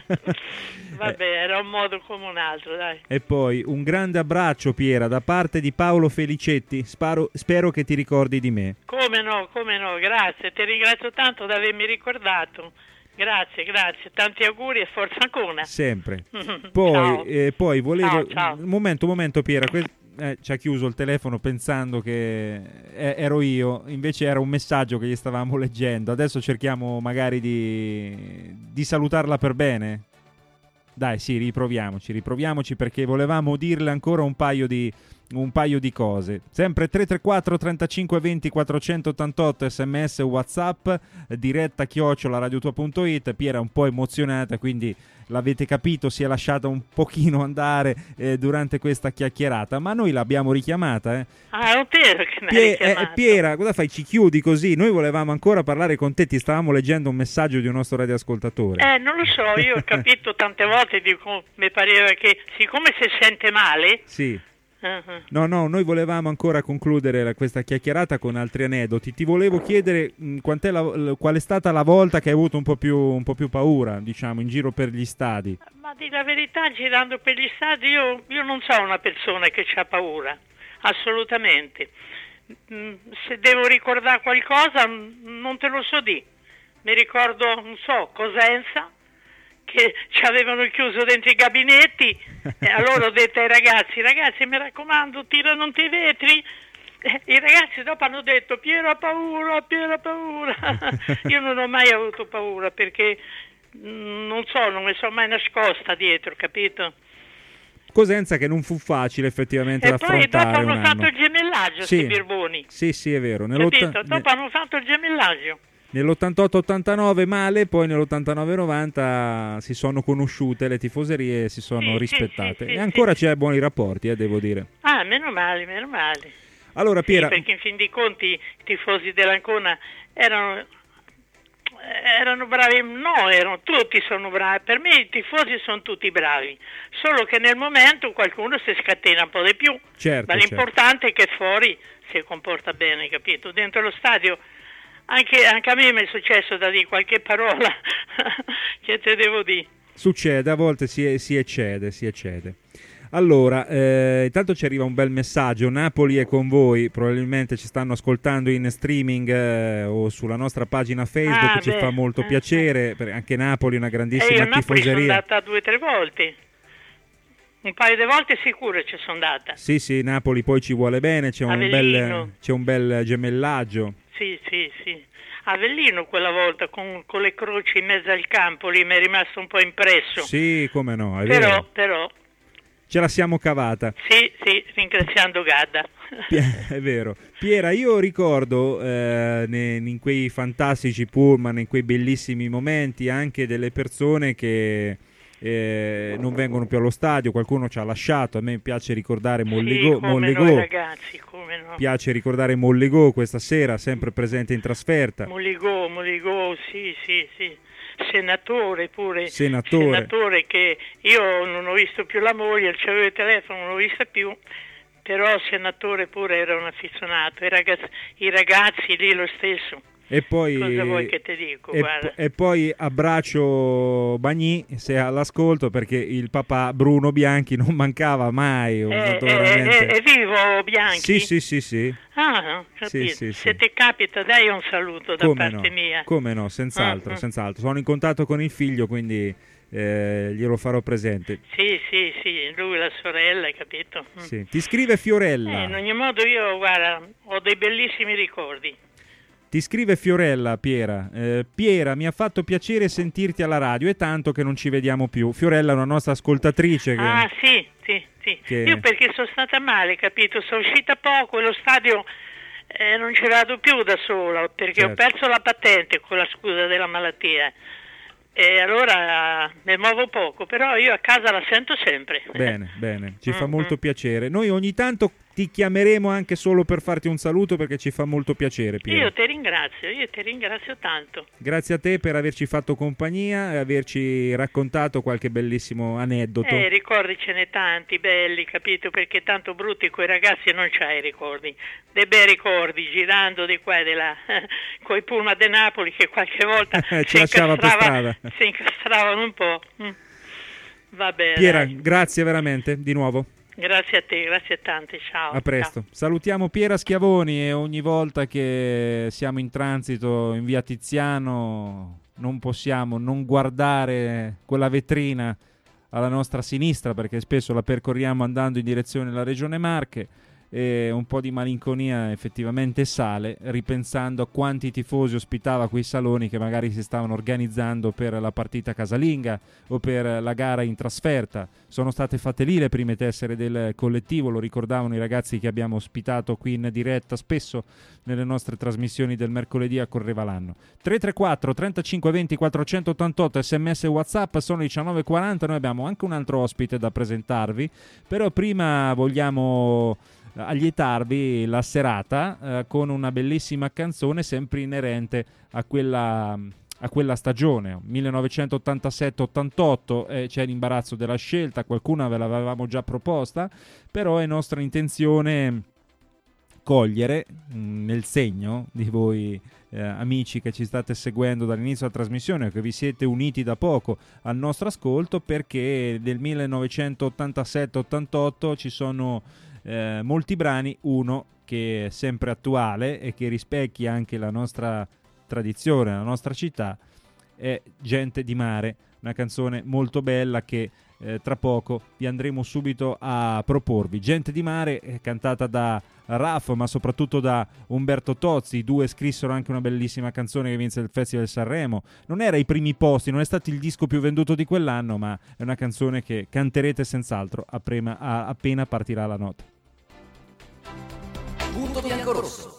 Vabbè, era un modo come un altro, dai. E poi un grande abbraccio Piera da parte di Paolo Felicetti, Sparo- spero che ti ricordi di me. Come no, come no, grazie, ti ringrazio tanto di avermi ricordato. Grazie, grazie, tanti auguri e forza Ancona. Sempre. Ciao. Poi, eh, poi volevo... Ciao, ciao. Un momento, un momento Piera, que- eh, ci ha chiuso il telefono pensando che eh, ero io, invece era un messaggio che gli stavamo leggendo. Adesso cerchiamo magari di, di salutarla per bene. Dai, sì, riproviamoci, riproviamoci perché volevamo dirle ancora un paio di, un paio di cose. Sempre tre tre quattro trentacinque venti quattrocentottantotto sms WhatsApp, diretta chiocciola radiotua punto it. Piera è un po' emozionata, quindi l'avete capito, si è lasciata un pochino andare eh, durante questa chiacchierata, ma noi l'abbiamo richiamata. Eh. Ah, è un Piero che mi ha Pie- richiamato. eh, Piera, cosa fai? Ci chiudi così? Noi volevamo ancora parlare con te, ti stavamo leggendo un messaggio di un nostro radioascoltatore. Eh, non lo so, io ho capito tante volte, dico, mi pareva che siccome si sente male... Sì. Uh-huh. No, no, noi volevamo ancora concludere la, questa chiacchierata con altri aneddoti. Ti volevo chiedere mh, quant'è la, l- qual è stata la volta che hai avuto un po' più, un po' più paura, diciamo, in giro per gli stadi. Ma di la verità, girando per gli stadi, io, io non sono una persona che ha paura, assolutamente. Mm, se devo ricordare qualcosa, mm, non te lo so di. Mi ricordo, non so, Cosenza, che ci avevano chiuso dentro i gabinetti, e allora ho detto ai ragazzi, ragazzi mi raccomando, tirano i vetri. Eh, i ragazzi dopo hanno detto, Piero ha paura, Piero ha paura. Io non ho mai avuto paura perché mh, non so, non mi sono mai nascosta dietro, capito? Cosenza che non fu facile effettivamente E da poi dopo affrontare hanno un fatto anno. il gemellaggio, Sì. sti birboni, Sì, sì, è vero. Nell'otta- capito? Dopo hanno fatto il gemellaggio. Nell'ottantotto ottantanove male, poi nell'ottantanove novanta si sono conosciute le tifoserie e si sono Sì, sì, rispettate. sì, sì, e ancora sì. c'è buoni rapporti, eh, devo dire. Ah, meno male, meno male. Allora, Piera, Sì, perché in fin dei conti i tifosi dell'Ancona erano erano bravi, no, erano tutti sono bravi, per me i tifosi sono tutti bravi, solo che nel momento qualcuno si scatena un po' di più, Certo, ma l'importante è che fuori si comporta bene, capito? Dentro lo stadio anche, anche a me mi è successo da dire qualche parola che te devo dire. succede, a volte si, si eccede, si eccede. Allora, eh, intanto ci arriva un bel messaggio, Napoli è con voi, probabilmente ci stanno ascoltando in streaming eh, o sulla nostra pagina Facebook, Ah, ci beh, fa molto eh, piacere, perché anche Napoli è una E grandissima io a Napoli sono tifoseria. andata due o tre volte, un paio di volte sicuro ci sono andata. Sì, sì, Napoli poi ci vuole bene, c'è un, Avellino. bel, c'è un bel gemellaggio. Sì, sì, sì. Avellino quella volta con, con le croci in mezzo al campo, lì mi è rimasto un po' impresso. Sì, come no, è però, vero. però, Ce la siamo cavata. sì, sì, ringraziando Gadda. È vero. Piera, io ricordo eh, ne- in quei fantastici pullman, in quei bellissimi momenti, anche delle persone che eh, non vengono più allo stadio, qualcuno ci ha lasciato, a me piace ricordare Molligo, Sì, come Molligo. noi ragazzi, come no. Piace ricordare Molligo questa sera, sempre presente in trasferta. Moligò, Moligò, sì, sì, sì. Senatore pure. Senatore. Senatore che io non ho visto più la moglie, c'avevo il telefono, non l'ho vista più, però senatore pure era un affezionato, i ragazzi, i ragazzi lì lo stesso. E poi, cosa vuoi che ti dico? E, Guarda. e poi abbraccio Bagni se è all'ascolto, perché il papà Bruno Bianchi non mancava mai. Un È, stato è, veramente... è, è vivo Bianchi? Sì, sì, sì, sì. Ah, no, capito. Sì, sì, sì. Se ti capita dai un saluto da Come parte no? mia. Come no, senz'altro, Ah, ah. senz'altro. Sono in contatto con il figlio, quindi eh, glielo farò presente. Sì, sì, sì, lui la sorella, hai capito? Mm. Sì. Ti scrive Fiorella. Eh, in ogni modo io, guarda, ho dei bellissimi ricordi. Ti scrive Fiorella, Piera. Eh, Piera, mi ha fatto piacere sentirti alla radio, è tanto che non ci vediamo più. Fiorella è una nostra ascoltatrice. Che... Ah, sì, sì, sì. Che... Io perché sono stata male, capito? Sono uscita poco e lo stadio eh, non ci vado più da sola, perché Certo. ho perso la patente con la scusa della malattia. E allora ne muovo poco, però io a casa la sento sempre. Bene, bene, ci fa Mm, molto piacere. Noi ogni tanto ti chiameremo anche solo per farti un saluto, perché ci fa molto piacere, Piera. Io ti ringrazio, io ti ringrazio tanto. Grazie a te per averci fatto compagnia e averci raccontato qualche bellissimo aneddoto. Eh, ricordi ce n'è tanti belli, capito? Perché tanto brutti coi ragazzi non c'hai ricordi. Dei bei ricordi, girando di qua e di là, coi pullman de Napoli che qualche volta Ci si, lasciava per incastrava- strada. si incastravano un po'. Mm. Va bene. Piera, dai. grazie veramente, di nuovo. Grazie a te, grazie a tanti, ciao. A presto. Salutiamo Piera Schiavoni e ogni volta che siamo in transito in via Tiziano non possiamo non guardare quella vetrina alla nostra sinistra, perché spesso la percorriamo andando in direzione della Regione Marche, e un po' di malinconia effettivamente sale ripensando a quanti tifosi ospitava quei saloni che magari si stavano organizzando per la partita casalinga o per la gara in trasferta. Sono state fatte lì le prime tessere del collettivo, lo ricordavano i ragazzi che abbiamo ospitato qui in diretta spesso nelle nostre trasmissioni del mercoledì a Correva l'Anno. tre tre quattro trentacinque venti quattrocentottantotto sms e WhatsApp, sono le diciannove e quaranta. Noi abbiamo anche un altro ospite da presentarvi, però prima vogliamo allietarvi la serata eh, con una bellissima canzone sempre inerente a quella, a quella stagione millenovecentottantasette ottantotto. Eh, c'è l'imbarazzo della scelta, qualcuna ve l'avevamo già proposta, però è nostra intenzione cogliere mh, nel segno di voi eh, amici che ci state seguendo dall'inizio della trasmissione o che vi siete uniti da poco al nostro ascolto, perché del millenovecentottantasette ottantotto ci sono Eh, molti brani, uno che è sempre attuale e che rispecchia anche la nostra tradizione, la nostra città, è Gente di Mare, una canzone molto bella che eh, tra poco vi andremo subito a proporvi. Gente di Mare è cantata da Raff, ma soprattutto da Umberto Tozzi. I due scrissero anche una bellissima canzone che vinse il Festival di Sanremo. Non era ai primi posti, non è stato il disco più venduto di quell'anno, ma è una canzone che canterete senz'altro appena, appena partirà la nota. Punto bianco-rosso.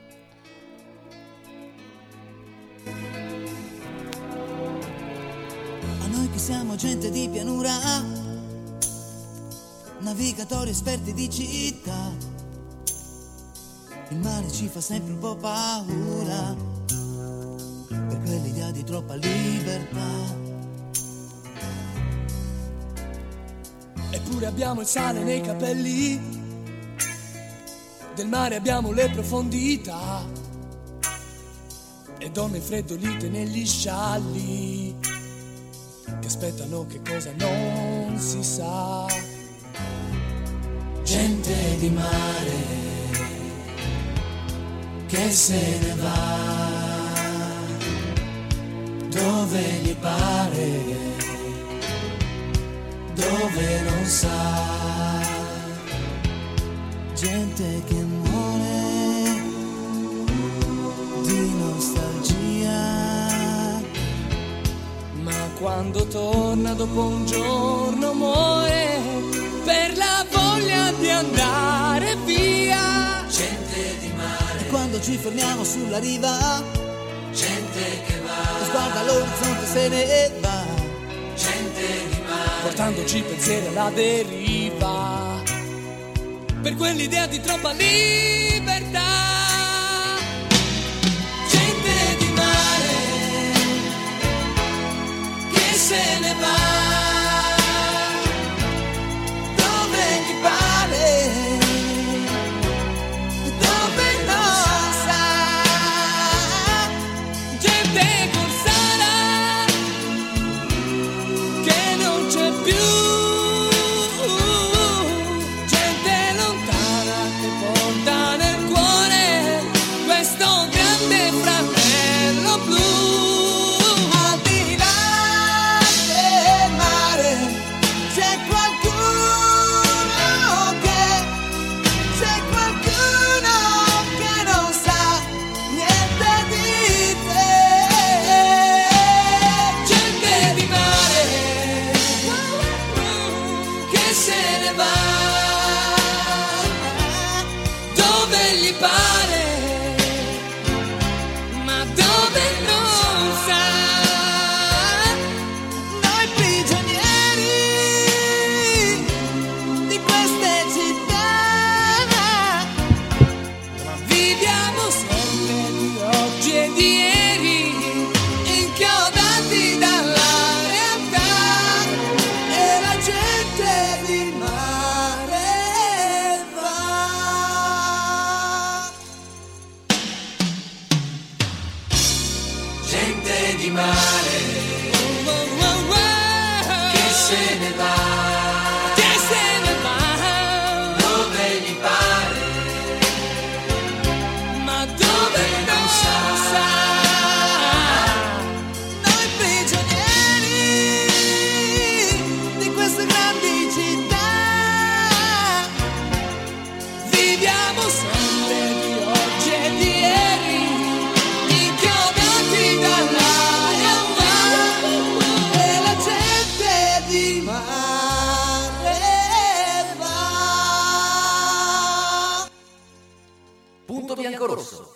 A noi che siamo gente di pianura, navigatori esperti di città, il mare ci fa sempre un po' paura, per quell'idea di troppa libertà. Eppure abbiamo il sale nei capelli, del mare abbiamo le profondità, e donne freddolite negli scialli che aspettano che cosa non si sa. Gente di mare che se ne va dove gli pare, dove non sa. Gente che muore di nostalgia, ma quando torna dopo un giorno muore per la voglia di andare via. Gente di mare, e quando ci fermiamo sulla riva, gente che va, sguarda l'orizzonte se ne va. Gente di mare, portandoci pensieri alla deriva, per quell'idea di troppa libertà. Gente di mare che se ne va dove gli pare, gente di mare che se ne va, che se ne va dove gli pare, ma dove non sa. Noi prigionieri di queste grandi città viviamo sempre di oggi e di ieri, inchiodati dall'aria e la gente di mare va. Punto bianco-rosso.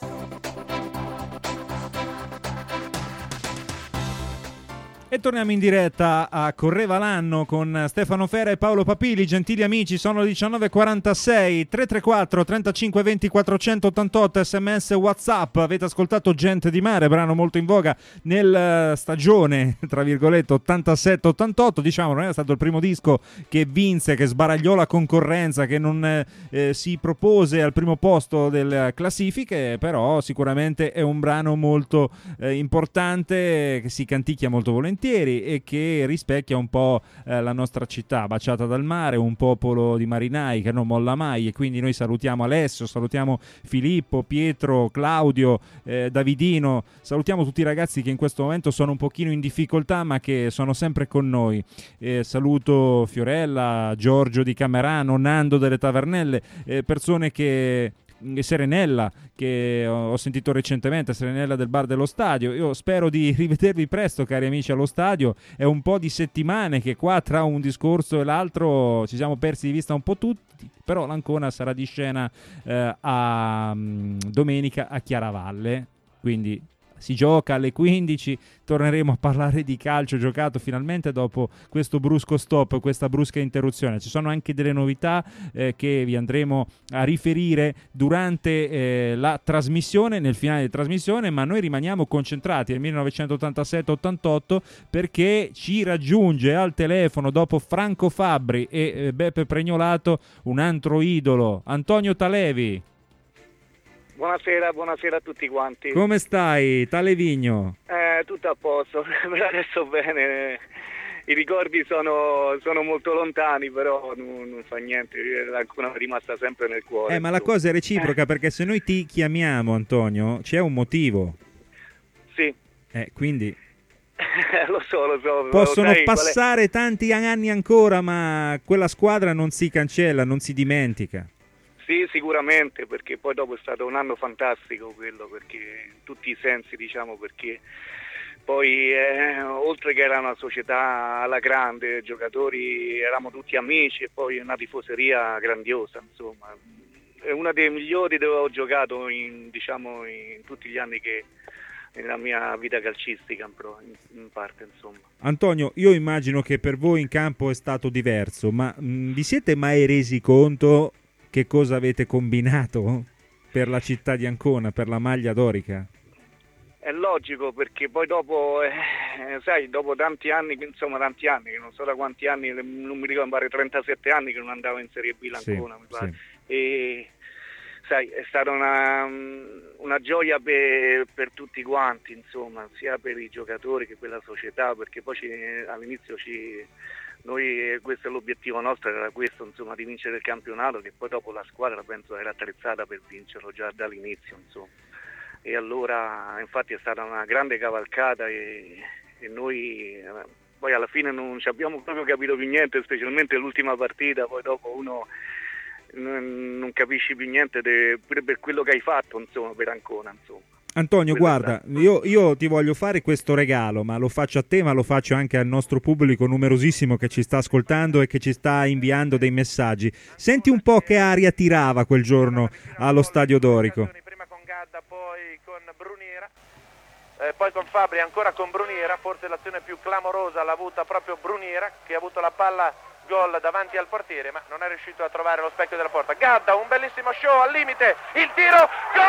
E torniamo in diretta a Correva l'anno con Stefano Fera e Paolo Papili. Gentili amici, sono le diciannove e quarantasei, tre tre quattro trentacinque venti quattrocentottantotto, sms WhatsApp. Avete ascoltato Gente di Mare, brano molto in voga nel stagione tra virgolette ottantasette ottantotto. Diciamo non è stato il primo disco che vinse, che sbaragliò la concorrenza, che non eh, si propose al primo posto delle classifiche, però sicuramente è un brano molto eh, importante, che si canticchia molto volentieri e che rispecchia un po' eh, la nostra città baciata dal mare, un popolo di marinai che non molla mai. E quindi noi salutiamo Alessio, salutiamo Filippo, Pietro, Claudio, eh, Davidino, salutiamo tutti i ragazzi che in questo momento sono un pochino in difficoltà ma che sono sempre con noi. Eh, saluto Fiorella, Giorgio di Camerano, Nando delle Tavernelle, eh, persone che Serenella che ho sentito recentemente, Serenella del Bar dello Stadio. Io spero di rivedervi presto, cari amici, allo stadio. È un po' di settimane che qua tra un discorso e l'altro ci siamo persi di vista un po' tutti, però l'Ancona sarà di scena eh, a um, domenica a Chiaravalle, quindi si gioca alle quindici, torneremo a parlare di calcio giocato finalmente dopo questo brusco stop, questa brusca interruzione. Ci sono anche delle novità eh, che vi andremo a riferire durante eh, la trasmissione, nel finale di trasmissione, ma noi rimaniamo concentrati nel millenovecentottantasette ottantotto perché ci raggiunge al telefono dopo Franco Fabbri e eh, Beppe Pregnolato un altro idolo, Antonio Talevi. Buonasera, buonasera a tutti quanti. Come stai, Talevigno? Eh, tutto a posto, per adesso bene. I ricordi sono, sono molto lontani, però non, non fa niente, l'Ancona è rimasta sempre nel cuore. Eh, ma la cosa è reciproca, perché se noi ti chiamiamo, Antonio, c'è un motivo. Sì. Eh, quindi... lo so, lo so. Possono sai, passare tanti anni ancora, ma quella squadra non si cancella, non si dimentica. Sì, sicuramente, perché poi dopo è stato un anno fantastico quello, perché in tutti i sensi, diciamo, perché poi eh, oltre che era una società alla grande, giocatori eravamo tutti amici e poi una tifoseria grandiosa, insomma. È una dei migliori dove ho giocato in, diciamo, in tutti gli anni che nella mia vita calcistica, in, in parte, insomma. Antonio, io immagino che per voi in campo è stato diverso, ma mh, vi siete mai resi conto che cosa avete combinato per la città di Ancona, per la maglia dorica? È logico, perché poi dopo, eh, sai, dopo tanti anni, insomma tanti anni, che non so da quanti anni, non mi ricordo, pare trentasette anni che non andavo in Serie B l'Ancona, sì, mi pare. Sì. E sai, è stata una, una gioia per, per tutti quanti, insomma, sia per i giocatori che per la società, perché poi ci, all'inizio ci... Noi, questo è l'obiettivo nostro, era questo, insomma, di vincere il campionato, che poi dopo la squadra penso era attrezzata per vincerlo già dall'inizio, insomma. E allora infatti è stata una grande cavalcata e, e noi eh, poi alla fine non ci abbiamo proprio capito più niente, specialmente l'ultima partita, poi dopo uno non, non capisci più niente de, pure per quello che hai fatto, insomma, per Ancona, insomma. Antonio, guarda, io, io ti voglio fare questo regalo, ma lo faccio a te, ma lo faccio anche al nostro pubblico numerosissimo che ci sta ascoltando e che ci sta inviando dei messaggi. Senti un po' che aria tirava quel giorno allo Stadio Dorico. Prima con Gadda, poi con Bruniera, eh, poi con Fabbri, ancora con Bruniera. Forse l'azione più clamorosa l'ha avuta proprio Bruniera, che ha avuto la palla gol davanti al portiere, ma non è riuscito a trovare lo specchio della porta. Gadda, un bellissimo show al limite, il tiro,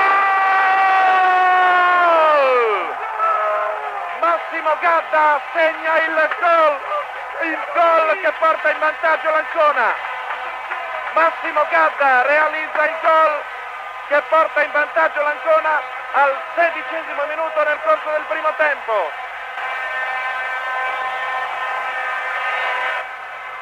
gol! Massimo Gadda segna il gol, il gol che porta in vantaggio l'Ancona. Massimo Gadda realizza il gol che porta in vantaggio l'Ancona al sedicesimo minuto nel corso del primo tempo.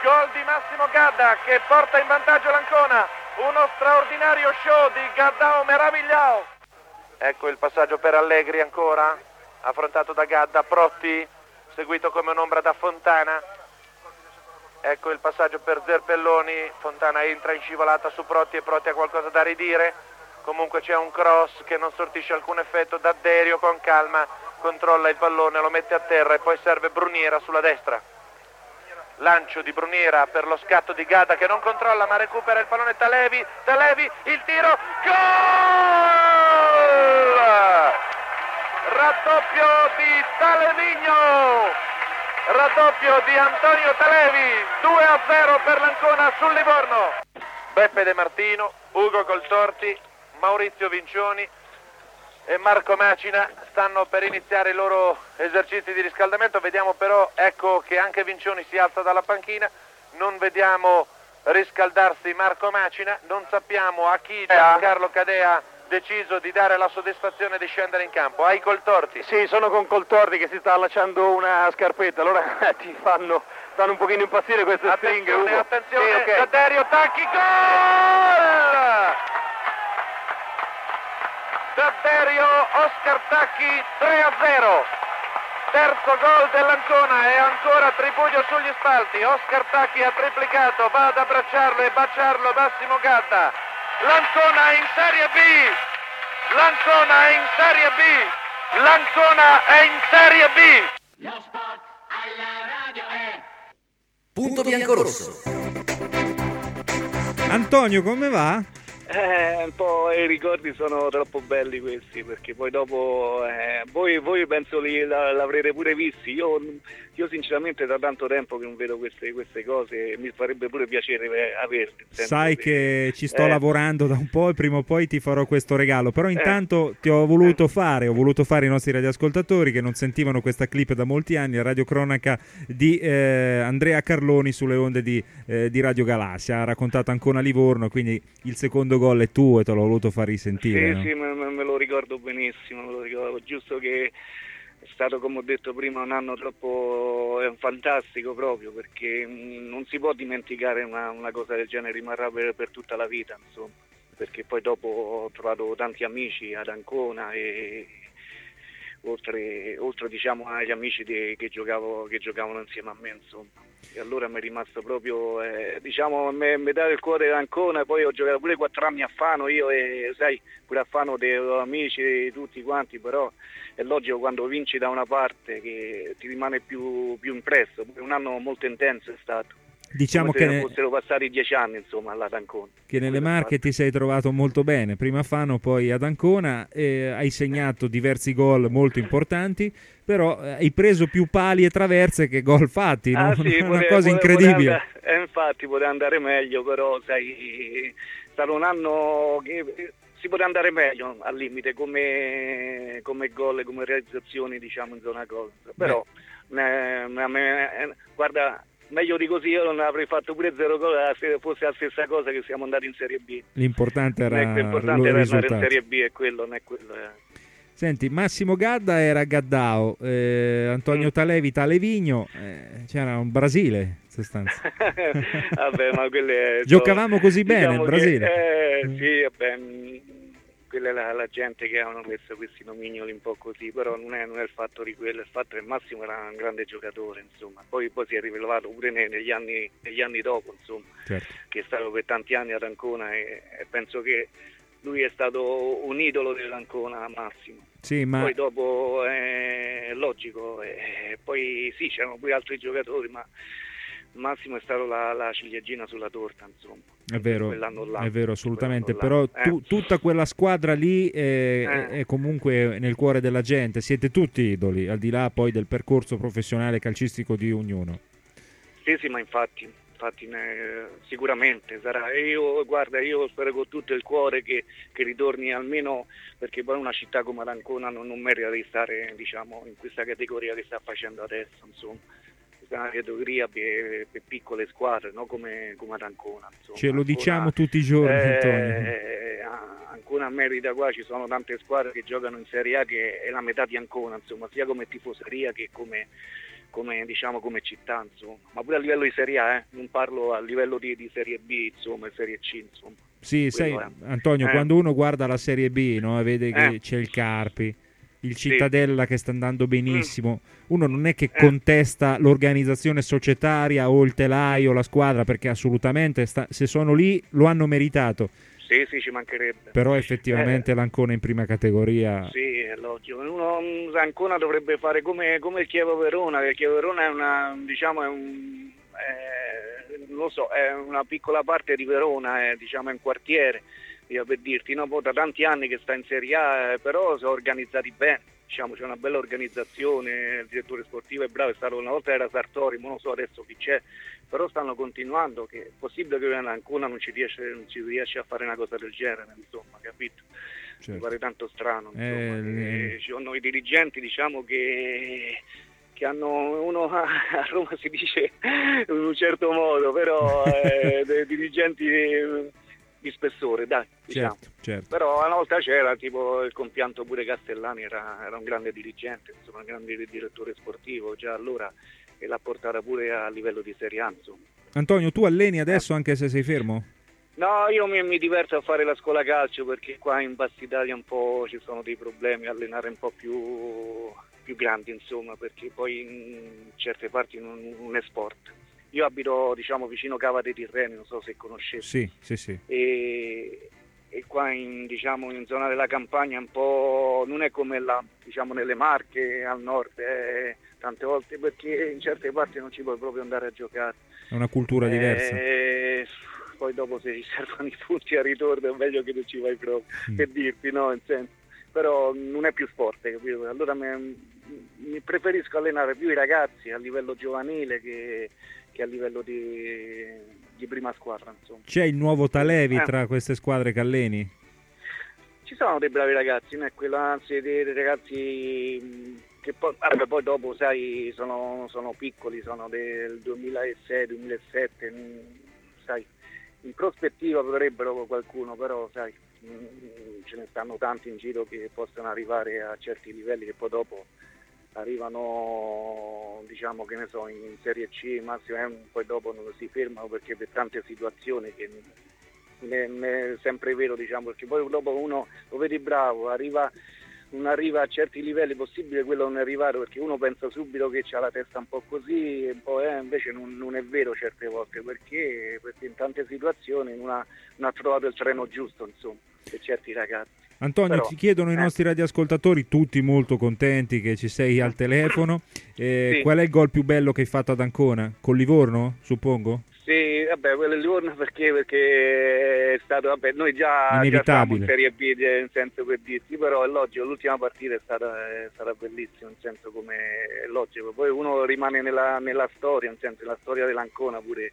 Gol di Massimo Gadda che porta in vantaggio l'Ancona. Uno straordinario show di Gaddao meravigliao. Ecco il passaggio per Allegri ancora, affrontato da Gadda, Protti, seguito come un'ombra da Fontana. Ecco il passaggio per Zerpelloni, Fontana entra in scivolata su Protti e Protti ha qualcosa da ridire. Comunque c'è un cross che non sortisce alcun effetto. D'Adderio con calma controlla il pallone, lo mette a terra e poi serve Bruniera sulla destra. Lancio di Bruniera per lo scatto di Gadda che non controlla ma recupera il pallone. Talevi, Talevi, il tiro, gol! Raddoppio di Talevigno, raddoppio di Antonio Talevi, due a zero per l'Ancona sul Livorno. Beppe De Martino, Ugo Coltorti, Maurizio Vincioni e Marco Macina stanno per iniziare i loro esercizi di riscaldamento. Vediamo però, ecco che anche Vincioni si alza dalla panchina, non vediamo riscaldarsi Marco Macina, non sappiamo a chi Giancarlo Cadea ha deciso di dare la soddisfazione di scendere in campo. Hai Coltorti? Sì, sono con Coltorti che si sta allacciando una scarpetta, allora ti fanno, fanno un pochino impazzire queste stringhe. Attenzione, attenzione, sì, okay. D'Adderio, Tacchi, gol! D'Adderio, Oscar Tacchi, tre a zero. Terzo gol dell'Ancona e ancora Tripudio sugli spalti. Oscar Tacchi ha triplicato, va ad abbracciarlo e baciarlo Massimo Gadda. L'Ancona è in Serie B. L'Ancona è in Serie B. L'Ancona è in Serie B. Lo sport alla radio è Punto Biancorosso. Antonio, come va? Eh, un po' i ricordi sono troppo belli questi, perché poi dopo eh, voi, voi penso li, la, l'avrete pure visti. Io, io sinceramente da tanto tempo che non vedo queste, queste cose e mi farebbe pure piacere averli. Sai che ci sto eh. lavorando da un po' e prima o poi ti farò questo regalo, però intanto eh. ti ho voluto fare, ho voluto fare i nostri radioascoltatori che non sentivano questa clip da molti anni, la radiocronaca di eh, Andrea Carloni sulle onde di, eh, di Radio Galassia, ha raccontato Ancona Livorno, quindi il secondo gol è tuo e te l'ho voluto far risentire. Sì, no? sì, me, me lo ricordo benissimo, me lo ricordo, giusto che è stato, come ho detto prima, un anno troppo è fantastico proprio, perché mh, non si può dimenticare una, una cosa del genere, rimarrà per, per tutta la vita, insomma, perché poi dopo ho trovato tanti amici ad Ancona e oltre, oltre diciamo agli amici de, che, giocavo, che giocavano insieme a me, insomma. E allora mi è rimasto proprio, eh, diciamo, me, metà del cuore d'Ancona. Poi ho giocato pure quattro anni a Fano, io e sai, pure a Fano dei amici di tutti quanti, però è logico quando vinci da una parte che ti rimane più, più impresso. Un anno molto intenso è stato. Diciamo come che se ne... fossero passati dieci anni, insomma, alla Ancona. Che nelle Marche ti sei trovato molto bene, prima a Fano, poi ad Ancona, eh, hai segnato diversi gol molto importanti, però eh, hai preso più pali e traverse che gol fatti, ah, no? Sì, una pote, cosa pote, incredibile. Pote andare, eh, infatti poteva andare meglio, però sai, è stato un anno che si poteva andare meglio al limite come, come gol, come realizzazioni, diciamo, in zona gol. Però eh, me, guarda, meglio di così io non avrei fatto pure zero gol se fosse la stessa cosa che siamo andati in Serie B. L'importante era l'importante il era risultato. andare in Serie B e quello non è quello. Eh. Senti, Massimo Gadda era Gaddao, eh, Antonio Mm. Talevi Talevigno, eh, c'era un Brasile in sostanza. Vabbè, ma quelle Giocavamo così bene diciamo in Brasile. Che, eh, Mm. sì, vabbè, mh, quella è la, la gente che hanno messo questi nomignoli un po' così, però non è, non è il fatto di quello, il fatto che Massimo era un grande giocatore, insomma. Poi, poi si è rivelato pure ne- negli anni, negli anni dopo, insomma, Certo. che è stato per tanti anni ad Ancona e, e penso che lui è stato un idolo dell'Ancona, Massimo. Sì, ma Poi dopo è logico, e poi sì, c'erano pure altri giocatori, ma Massimo è stato la, la ciliegina sulla torta, insomma. è vero, quell'anno là, è vero assolutamente, quell'anno però là. tu- tutta quella squadra lì è, Eh. è comunque nel cuore della gente, siete tutti idoli, al di là poi del percorso professionale calcistico di ognuno. Sì, sì, ma infatti, infatti ne- sicuramente sarà. E io, guarda, io spero con tutto il cuore che, che ritorni almeno, perché poi una città come Ancona non, non merita di stare, diciamo, in questa categoria che sta facendo adesso, insomma. Questa è una categoria per, per piccole squadre, no? come, come ad Ancona. Insomma. Ce lo Ancona, diciamo tutti i giorni, Antonio. eh, Ancona merita qua, ci sono tante squadre che giocano in Serie A che è la metà di Ancona, insomma, sia come tifoseria che come come, diciamo, come città, insomma. Ma pure a livello di Serie A, eh? Non parlo a livello di, di Serie B, insomma, Serie C, insomma. Sì, sai, è. Antonio, eh. quando uno guarda la Serie B, no, e vede che Eh. c'è il Carpi, il Cittadella sì. che sta andando benissimo, Mm. uno non è che Eh. contesta l'organizzazione societaria o il telaio, la squadra, perché assolutamente sta, se sono lì lo hanno meritato. Sì, sì, ci mancherebbe. Però effettivamente Eh. l'Ancona in prima categoria. Sì, è logico. Uno, Ancona dovrebbe fare come, come il Chievo Verona, che il Chievo Verona è una, diciamo, è un, è, non lo so, è una piccola parte di Verona, è, diciamo, è un quartiere, io per dirti, no? Poi da tanti anni che sta in Serie A, eh, però sono organizzati bene, diciamo, c'è una bella organizzazione, il direttore sportivo è bravo, è stato una volta era Sartori, ma non so adesso chi c'è, però stanno continuando, che è possibile che Ancona non ci riesce, non ci riesce a fare una cosa del genere, insomma, capito? Certo. Mi pare tanto strano, insomma, Eh, che ci sono i dirigenti, diciamo, che, che hanno, uno a Roma si dice in un certo modo, però eh, dei dirigenti di, di spessore, dai, diciamo. Certo, certo. Però una volta c'era, tipo il compianto pure Castellani, era, era un grande dirigente, insomma, un grande direttore sportivo, già allora, e l'ha portata pure a livello di Serie A, insomma. Antonio, tu alleni adesso anche se sei fermo? No, io mi, mi diverto a fare la scuola calcio, perché qua in Bassa Italia un po' ci sono dei problemi, allenare un po' più, più grandi, insomma, perché poi in certe parti non, non è sport. Io abito, diciamo, vicino Cava dei Tirreni, non so se conoscete. Sì, sì, sì. E, e qua in, diciamo, in zona della campagna un po' non è come la, diciamo, nelle Marche al nord, eh, tante volte, perché in certe parti non ci puoi proprio andare a giocare. È una cultura diversa. Eh, poi dopo se ci servono i punti a ritorno è meglio che non ci vai proprio, Mm. per dirti, no, in senso. Però non è più sport, capito? Allora mi, mi preferisco allenare più i ragazzi a livello giovanile che, che a livello di, di prima squadra, insomma. C'è il nuovo Talevi Eh. tra queste squadre che alleni? Ci sono dei bravi ragazzi, non è quello, anzi dei, dei ragazzi mh, che poi, vabbè, poi dopo, sai, sono, sono piccoli, sono del duemilasei duemilasette, mh, sai, in prospettiva potrebbero qualcuno, però sai, mh, ce ne stanno tanti in giro che possono arrivare a certi livelli che poi dopo arrivano, diciamo, che ne so, in Serie C, massimo, eh, poi dopo non si fermano perché per tante situazioni che ne, ne è sempre vero, diciamo, perché poi dopo uno lo vedi bravo, arriva, non arriva a certi livelli, possibile quello non è arrivato, perché uno pensa subito che c'ha la testa un po' così, e poi eh, invece non, non è vero certe volte, perché, perché in tante situazioni non ha, non ha trovato il treno giusto, insomma, per certi ragazzi. Antonio, Però, ti chiedono i eh. nostri radioascoltatori, tutti molto contenti che ci sei al telefono, eh, Sì. qual è il gol più bello che hai fatto ad Ancona? Con Livorno, suppongo? Sì, vabbè, quello è Livorno perché, perché è stato, vabbè, noi già, già Inevitabile. stavamo in Serie B, eh, in senso, per dirti, però è logico, l'ultima partita è stata, è stata bellissima, in senso, come è logico, poi uno rimane nella, nella storia, in senso, la storia dell'Ancona pure,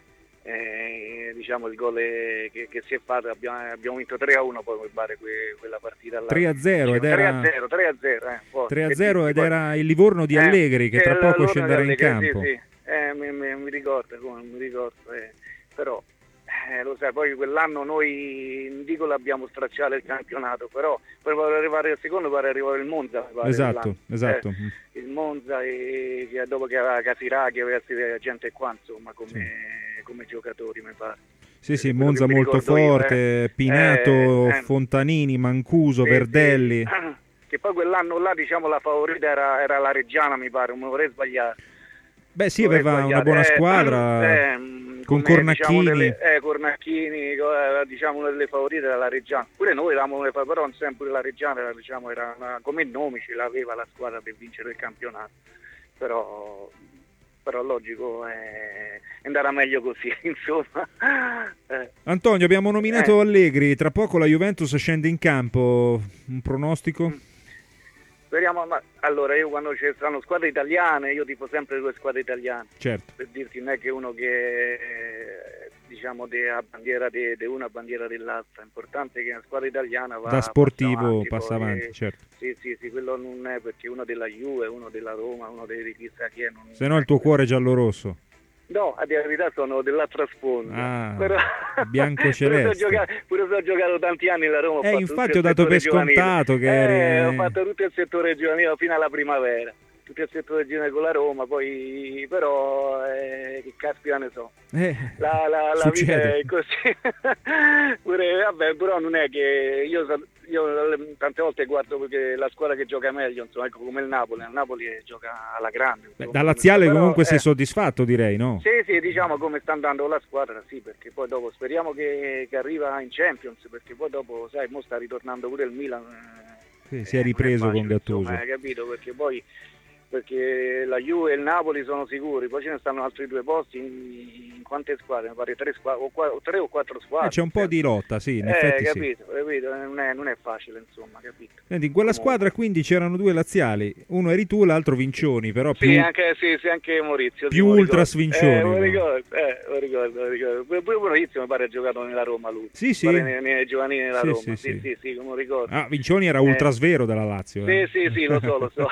eh, diciamo, il gol è- che, che si è fatto, abbiamo, abbiamo vinto tre a uno, poi mi pare que- quella partita là. tre a zero ed era- tre a zero, tre a zero, eh, forte. tre a Che zero dici, ed poi- era il Livorno di Eh, Allegri che sì, tra la poco Livorno scenderà di in Allegri, campo. Sì, sì. Eh, mi, mi- mi ricordo, come mi ricordo, eh. Però eh, lo sai, poi quell'anno noi non dico l'abbiamo stracciato il campionato, però poi per arrivare al secondo pare arrivare il Monza, mi pare, Esatto, quell'anno. esatto. Eh, il Monza e che dopo che aveva Casiraghi aveva gente qua, insomma, come, come giocatori mi pare. Sì, sì, quello Monza che mi molto ricordo io, forte, eh. Pinato, Eh, eh. Fontanini, Mancuso, Sì, Verdelli. sì. Che poi quell'anno là, diciamo, la favorita era, era la Reggiana, mi pare, non mi vorrei sbagliare. Beh sì, Vorrei aveva una sbagliare. buona Eh, squadra, eh, con come, Cornacchini. diciamo, delle- eh, Cornacchini, co- eh, diciamo una delle favorite era la Reggiana. Pure noi eravamo le fa- però sempre la Reggiana era, diciamo, era una, come nomi ce l'aveva la squadra per vincere il campionato. Però, però logico è andare meglio così, insomma. Eh. Antonio, abbiamo nominato Eh. Allegri, tra poco la Juventus scende in campo, un pronostico? Speriamo, ma allora io quando ci saranno squadre italiane, io tifo sempre due squadre italiane. Certo. Per dirti, non è che uno che eh, diciamo de, a bandiera di una bandiera dell'altra, è importante che una squadra italiana va Da sportivo passa avanti, passa poi, avanti, certo. Sì, sì, sì, quello non è perché uno della Juve, uno della Roma, uno dei chissà chi è. Non, Se no il tuo cuore è giallo-rosso. No, a dire la verità sono dell'altra sponda. Ah, Però... bianco-celeste. pure, se ho giocato, pure se ho giocato tanti anni la Roma. Ho Eh, fatto infatti tutto ho il dato per settore giovanile. scontato che Eh, eri- ho fatto tutto il settore giovanile fino alla primavera. tutti e setto del genere con la Roma, poi però eh, che caspita ne so. Eh, la, la, la vita è così. Pure, vabbè, però non è che io, io tante volte guardo perché la squadra che gioca meglio, insomma, ecco, come il Napoli, il Napoli gioca alla grande. Beh, da laziale però, comunque eh, sei soddisfatto, direi, no? Sì, sì, diciamo come sta andando la squadra, sì, perché poi dopo speriamo che, che arriva in Champions, perché poi dopo, sai, mo sta ritornando pure il Milan. Sì, si è ripreso facile, con Gattuso. Insomma, hai capito? Perché poi perché la Juve e il Napoli sono sicuri, poi ce ne stanno altri due posti in, in quante squadre? Mi pare tre, squadre, o, qua, o tre o quattro squadre. Eh, c'è un po' di lotta, sì, in eh, effetti capito, sì. capito? Non è, non è facile, insomma, capito? Senti, in quella Comunque. squadra quindi c'erano due laziali, uno eri tu, l'altro Vincioni, però più, Sì, anche, sì, sì, anche Maurizio. più sì, ultras Vincioni. Eh, lo no? ricordo, eh, lo ricordo, lo ricordo. Pure pure Maurizio mi pare ha giocato nella Roma lui. Sì, sì. Mi pare nei, nei giovanili nella Sì, Roma, sì, sì, sì. sì, sì, come lo ricordo. Ah, Vincioni era Eh, ultras vero della Lazio. Sì, eh. sì, sì, lo so, lo so.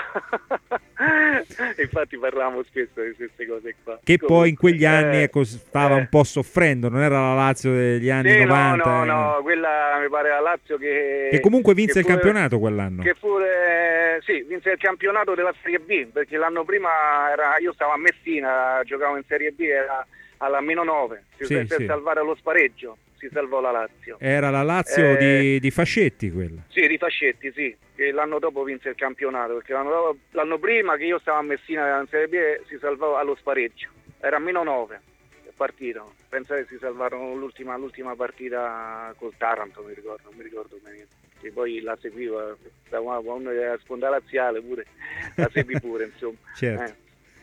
Infatti parlavamo spesso di queste cose qua. Che Comunque, poi in quegli anni eh, ecco, stava eh. un po' soffrendo, non era la Lazio degli anni Sì, novanta. no, eh. no, no, quella mi pare la Lazio che... Che comunque vinse che il fu- campionato quell'anno. Che fu, eh, sì, vinse il campionato della Serie B, perché l'anno prima era, io stavo a Messina, giocavo in Serie B, era alla meno nove, si Sì, per sì. salvare lo spareggio, si salvò la Lazio. Era la Lazio Eh, di, di Fascetti quella. Sì, di Fascetti, sì, che l'anno dopo vinse il campionato, perché l'anno, dopo- l'anno prima che io stavo a Messina in Serie B si salvò allo spareggio, era a meno nove il partito, penso che si salvarono l'ultima, l'ultima partita col Taranto, mi ricordo, non mi ricordo bene, che poi la seguiva, da quando era sponda laziale pure, la segui pure, insomma. Certo. Eh.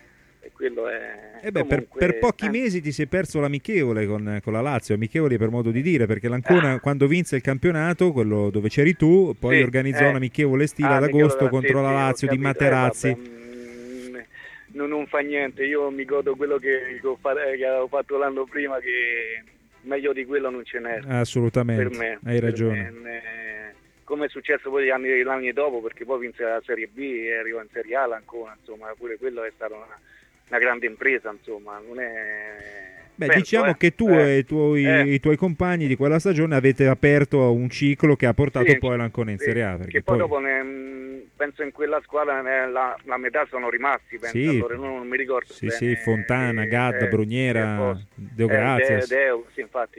E quello è... E beh, per, comunque, per pochi eh. mesi ti sei perso l'amichevole con, con la Lazio, amichevole per modo di dire, perché l'Ancona quando vinse il campionato, quello dove c'eri tu, poi Sì, organizzò eh. un'amichevole estiva Ah, ad amichevole agosto della- contro sì, la sì, ho Lazio di capito. Materazzi. Eh, vabbè, mm, non, non fa niente, io mi godo quello che, che ho fa- che avevo fatto l'anno prima, che meglio di quello non ce n'era. Assolutamente, Per me, hai per ragione. me, eh, come è successo poi gli anni, gli anni dopo, perché poi vinse la Serie B e arrivò in Serie A l'Ancona, insomma, pure quello è stata una, una grande impresa, insomma, non è... Beh, penso, diciamo eh, che tu eh, e i tuoi, eh. i tuoi compagni di quella stagione avete aperto un ciclo che ha portato Sì, poi l'Ancona in sì, Serie A. Perché che poi, poi dopo ne, mh, penso in quella squadra ne- la, la metà sono rimasti, penso, Sì. allora non, non mi ricordo sì, bene. sì, Fontana, eh, Gadda, eh, Bruniera, eh, Deo eh, Grazias. De- Deo, sì, infatti,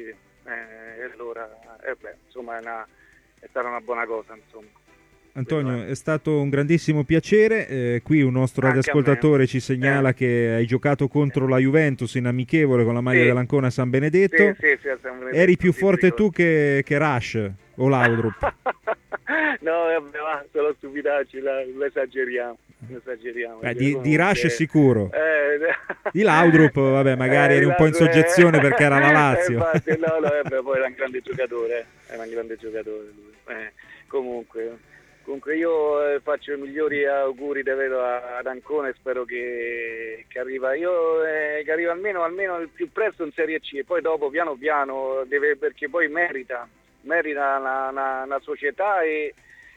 eh, allora, eh, beh, insomma, è, una, è stata una buona cosa, insomma. Antonio, è stato un grandissimo piacere. Eh, qui un nostro Anche a radioascoltatore ci segnala che hai giocato contro la Juventus in amichevole con la maglia Sì. dell'Ancona a San Benedetto. Sì, sì, sì, a San Benedetto, Eri più sì, forte mi tu che, che Rush o Laudrup. No, vabbè, va, sono stupidacci, la, lo esageriamo, lo esageriamo. Beh, perché di, di comunque- Rush sicuro. Eh, Di Laudrup, vabbè, magari Eh, eri un po' in Laudrup, soggezione eh, perché era la eh, Lazio. infatti, no, no, eh, beh, poi era un grande giocatore, eh, era un grande giocatore lui. Eh, comunque, comunque io eh, faccio i migliori auguri davvero a- ad Ancona e spero che, che arriva io eh, che arriva almeno, almeno il più presto in Serie C, e poi dopo piano piano deve, perché poi merita merita una, una, una società e,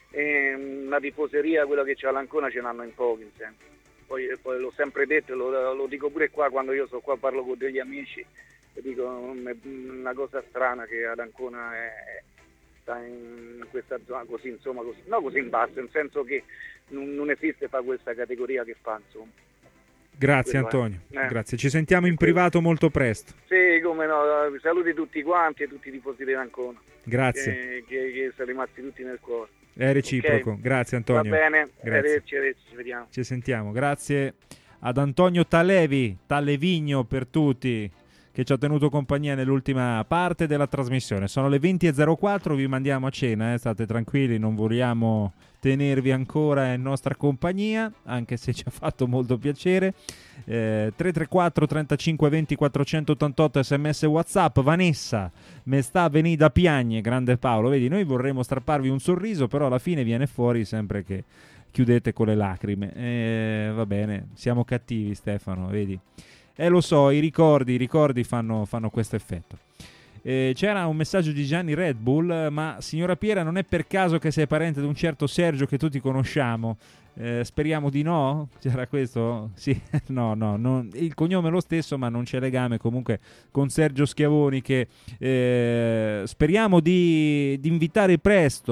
e una tifoseria, quello che c'ha l'Ancona ce l'hanno in pochi, insomma. Poi, poi l'ho sempre detto, lo, lo dico pure qua quando io sto qua, parlo con degli amici e dico è una cosa strana che ad Ancona è, sta in questa zona così, insomma, così, no così in basso, nel senso che non, non esiste fa questa categoria che fa, insomma. Grazie Quello è. Antonio, Eh. grazie. Ci sentiamo in privato molto presto. Sì, come no, saluti tutti quanti e tutti i tifosi dell'Ancona. Grazie. Che, che, che sono rimasti tutti nel cuore. È reciproco. Ok? Grazie Antonio. Va bene, Grazie. arrivederci, arrivederci, ci vediamo. Ci sentiamo. Grazie ad Antonio Talevi, Talevigno per tutti, che ci ha tenuto compagnia nell'ultima parte della trasmissione. Sono le venti e zero quattro, vi mandiamo a cena, eh? State tranquilli, non vogliamo tenervi ancora in nostra compagnia, anche se ci ha fatto molto piacere. eh, tre tre quattro trentacinque venti quattrocentottantotto sms WhatsApp. Vanessa me sta a venire da piagne, grande Paolo, vedi, noi vorremmo strapparvi un sorriso, però alla fine viene fuori sempre che chiudete con le lacrime. Eh, va bene, siamo cattivi Stefano, vedi. Eh lo so, i ricordi, i ricordi fanno, fanno questo effetto. Eh, c'era un messaggio di Gianni Red Bull, ma signora Piera, non è per caso che sei parente di un certo Sergio che tutti conosciamo? Eh, speriamo di no? C'era questo? Sì, no, no, non, il cognome è lo stesso, ma non c'è legame comunque con Sergio Schiavoni, che eh, speriamo di, di invitare presto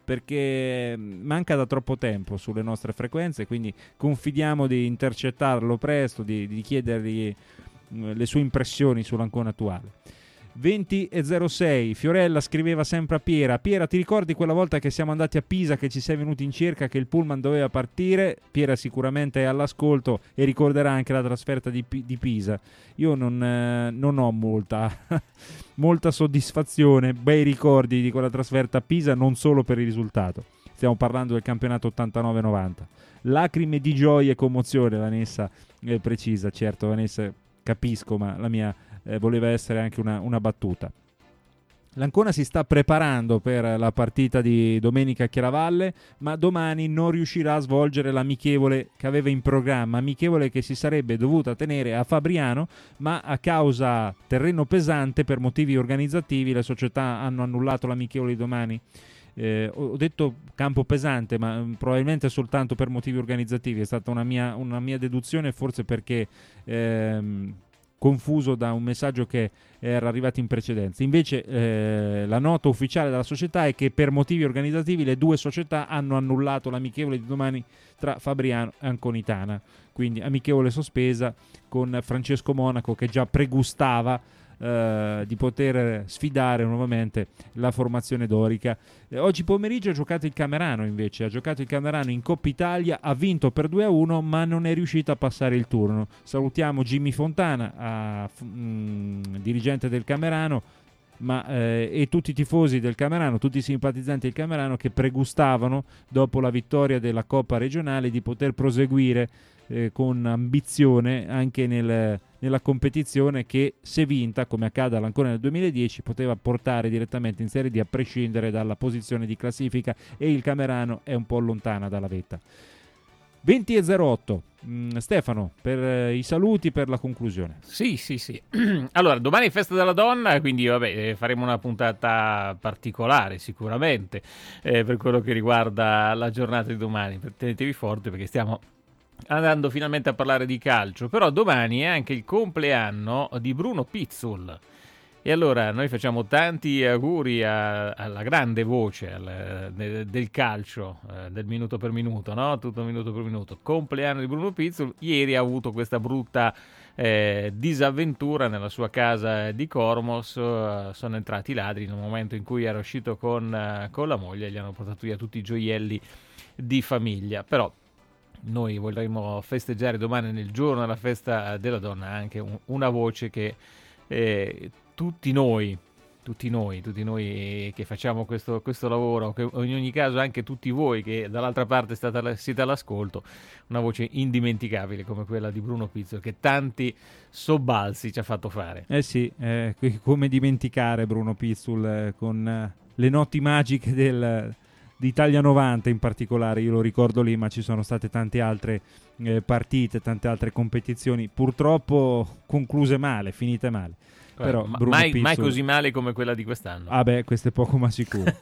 perché manca da troppo tempo sulle nostre frequenze, quindi confidiamo di intercettarlo presto, di, di chiedergli le sue impressioni sull'Ancona attuale. venti e zero sei, Fiorella scriveva sempre a Piera: Piera, ti ricordi quella volta che siamo andati a Pisa, che ci sei venuti in cerca, che il pullman doveva partire? Piera sicuramente è all'ascolto e ricorderà anche la trasferta di, di Pisa. Io non, eh, non ho molta molta soddisfazione, bei ricordi di quella trasferta a Pisa, non solo per il risultato, stiamo parlando del campionato ottantanove novanta. Lacrime di gioia e commozione, Vanessa eh, precisa. Certo Vanessa, capisco, ma la mia Eh, voleva essere anche una, una battuta. L'Ancona si sta preparando per la partita di domenica a Chiaravalle, ma domani non riuscirà a svolgere l'amichevole che aveva in programma, amichevole che si sarebbe dovuta tenere a Fabriano, ma a causa terreno pesante per motivi organizzativi le società hanno annullato l'amichevole di domani. Eh, ho detto campo pesante, ma mh, probabilmente soltanto per motivi organizzativi, è stata una mia, una mia deduzione, forse perché ehm, confuso da un messaggio che era arrivato in precedenza. Invece eh, la nota ufficiale della società è che per motivi organizzativi le due società hanno annullato l'amichevole di domani tra Fabriano e Anconitana, quindi amichevole sospesa con Francesco Monaco che già pregustava eh, di poter sfidare nuovamente la formazione dorica. Eh, oggi pomeriggio ha giocato il Camerano, invece ha giocato il Camerano in Coppa Italia, ha vinto per due a uno ma non è riuscito a passare il turno. Salutiamo Jimmy Fontana, a, mh, dirigente del Camerano, ma eh, e tutti i tifosi del Camerano, tutti i simpatizzanti del Camerano che pregustavano dopo la vittoria della Coppa regionale di poter proseguire eh, con ambizione anche nel, nella competizione che, se vinta come accade all'Ancona nel duemiladieci, poteva portare direttamente in Serie D a prescindere dalla posizione di classifica, e il Camerano è un po' lontana dalla vetta. venti e zero otto, mm, Stefano, per eh, i saluti, per la conclusione. Sì, sì, sì. Allora, domani è festa della donna, quindi vabbè, faremo una puntata particolare sicuramente eh, per quello che riguarda la giornata di domani. Tenetevi forte perché stiamo andando finalmente a parlare di calcio, però domani è anche il compleanno di Bruno Pizzul. E allora noi facciamo tanti auguri a, alla grande voce al, de, del calcio, eh, del minuto per minuto, no? Tutto minuto per minuto. Compleanno di Bruno Pizzul. Ieri ha avuto questa brutta eh, disavventura nella sua casa di Cormos. Uh, sono entrati i ladri in un momento in cui era uscito con, uh, con la moglie e gli hanno portato via tutti i gioielli di famiglia. Però noi vorremmo festeggiare domani, nel giorno della festa della donna, anche un, una voce che eh, tutti noi, tutti noi, tutti noi che facciamo questo, questo lavoro, che in ogni caso anche tutti voi che dall'altra parte state, siete all'ascolto, una voce indimenticabile come quella di Bruno Pizzul, che tanti sobbalzi ci ha fatto fare. Eh sì, eh, come dimenticare Bruno Pizzul eh, con eh, le noti magiche del... di Italia novanta in particolare. Io lo ricordo lì, ma ci sono state tante altre eh, partite, tante altre competizioni, purtroppo concluse male, finite male. Però ma, Bruno mai, Pizzul... mai così male come quella di quest'anno. Ah beh, questo è poco ma sicuro.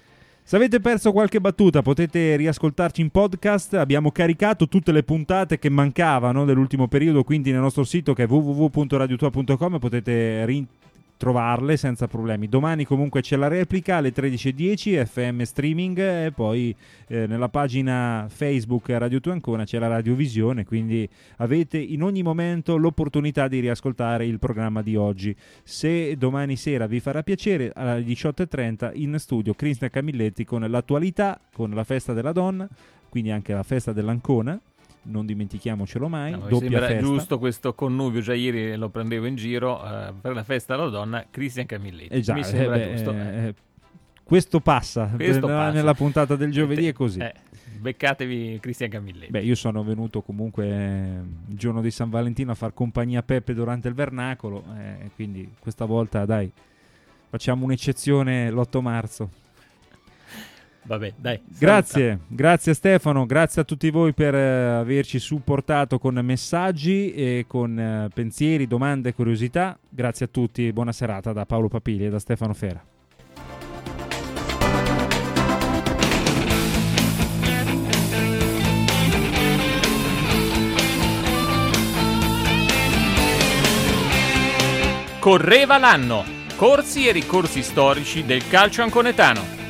Se avete perso qualche battuta potete riascoltarci in podcast. Abbiamo caricato tutte le puntate che mancavano dell'ultimo periodo, quindi nel nostro sito che è w w w punto radio tua punto com potete rin- trovarle senza problemi. Domani comunque c'è la replica alle tredici e dieci, F M streaming, e poi eh, nella pagina Facebook Radio Tua Ancona c'è la radiovisione, quindi avete in ogni momento l'opportunità di riascoltare il programma di oggi. Se domani sera vi farà piacere, alle diciotto e trenta in studio Cristian Camilletti con l'attualità, con la festa della donna, quindi anche la festa dell'Ancona. Non dimentichiamocelo mai, no, doppia sembra festa. Giusto questo connubio, già ieri lo prendevo in giro, uh, per la festa della donna, Cristian Camilletti. Eh già, mi sembra eh beh, giusto. Eh, questo passa, questo nella, passa nella puntata del giovedì è così. Eh, beccatevi Cristian Camilletti. Beh, io sono venuto comunque eh, il giorno di San Valentino a far compagnia a Peppe durante il vernacolo, eh, quindi questa volta dai, facciamo un'eccezione l'otto marzo. Vabbè, dai. Grazie, saluta. Grazie Stefano, grazie a tutti voi per eh, averci supportato con messaggi e con eh, pensieri, domande, curiosità. Grazie a tutti, buona serata da Paolo Papili e da Stefano Fera. Correva l'anno. Corsi e ricorsi storici del calcio anconetano.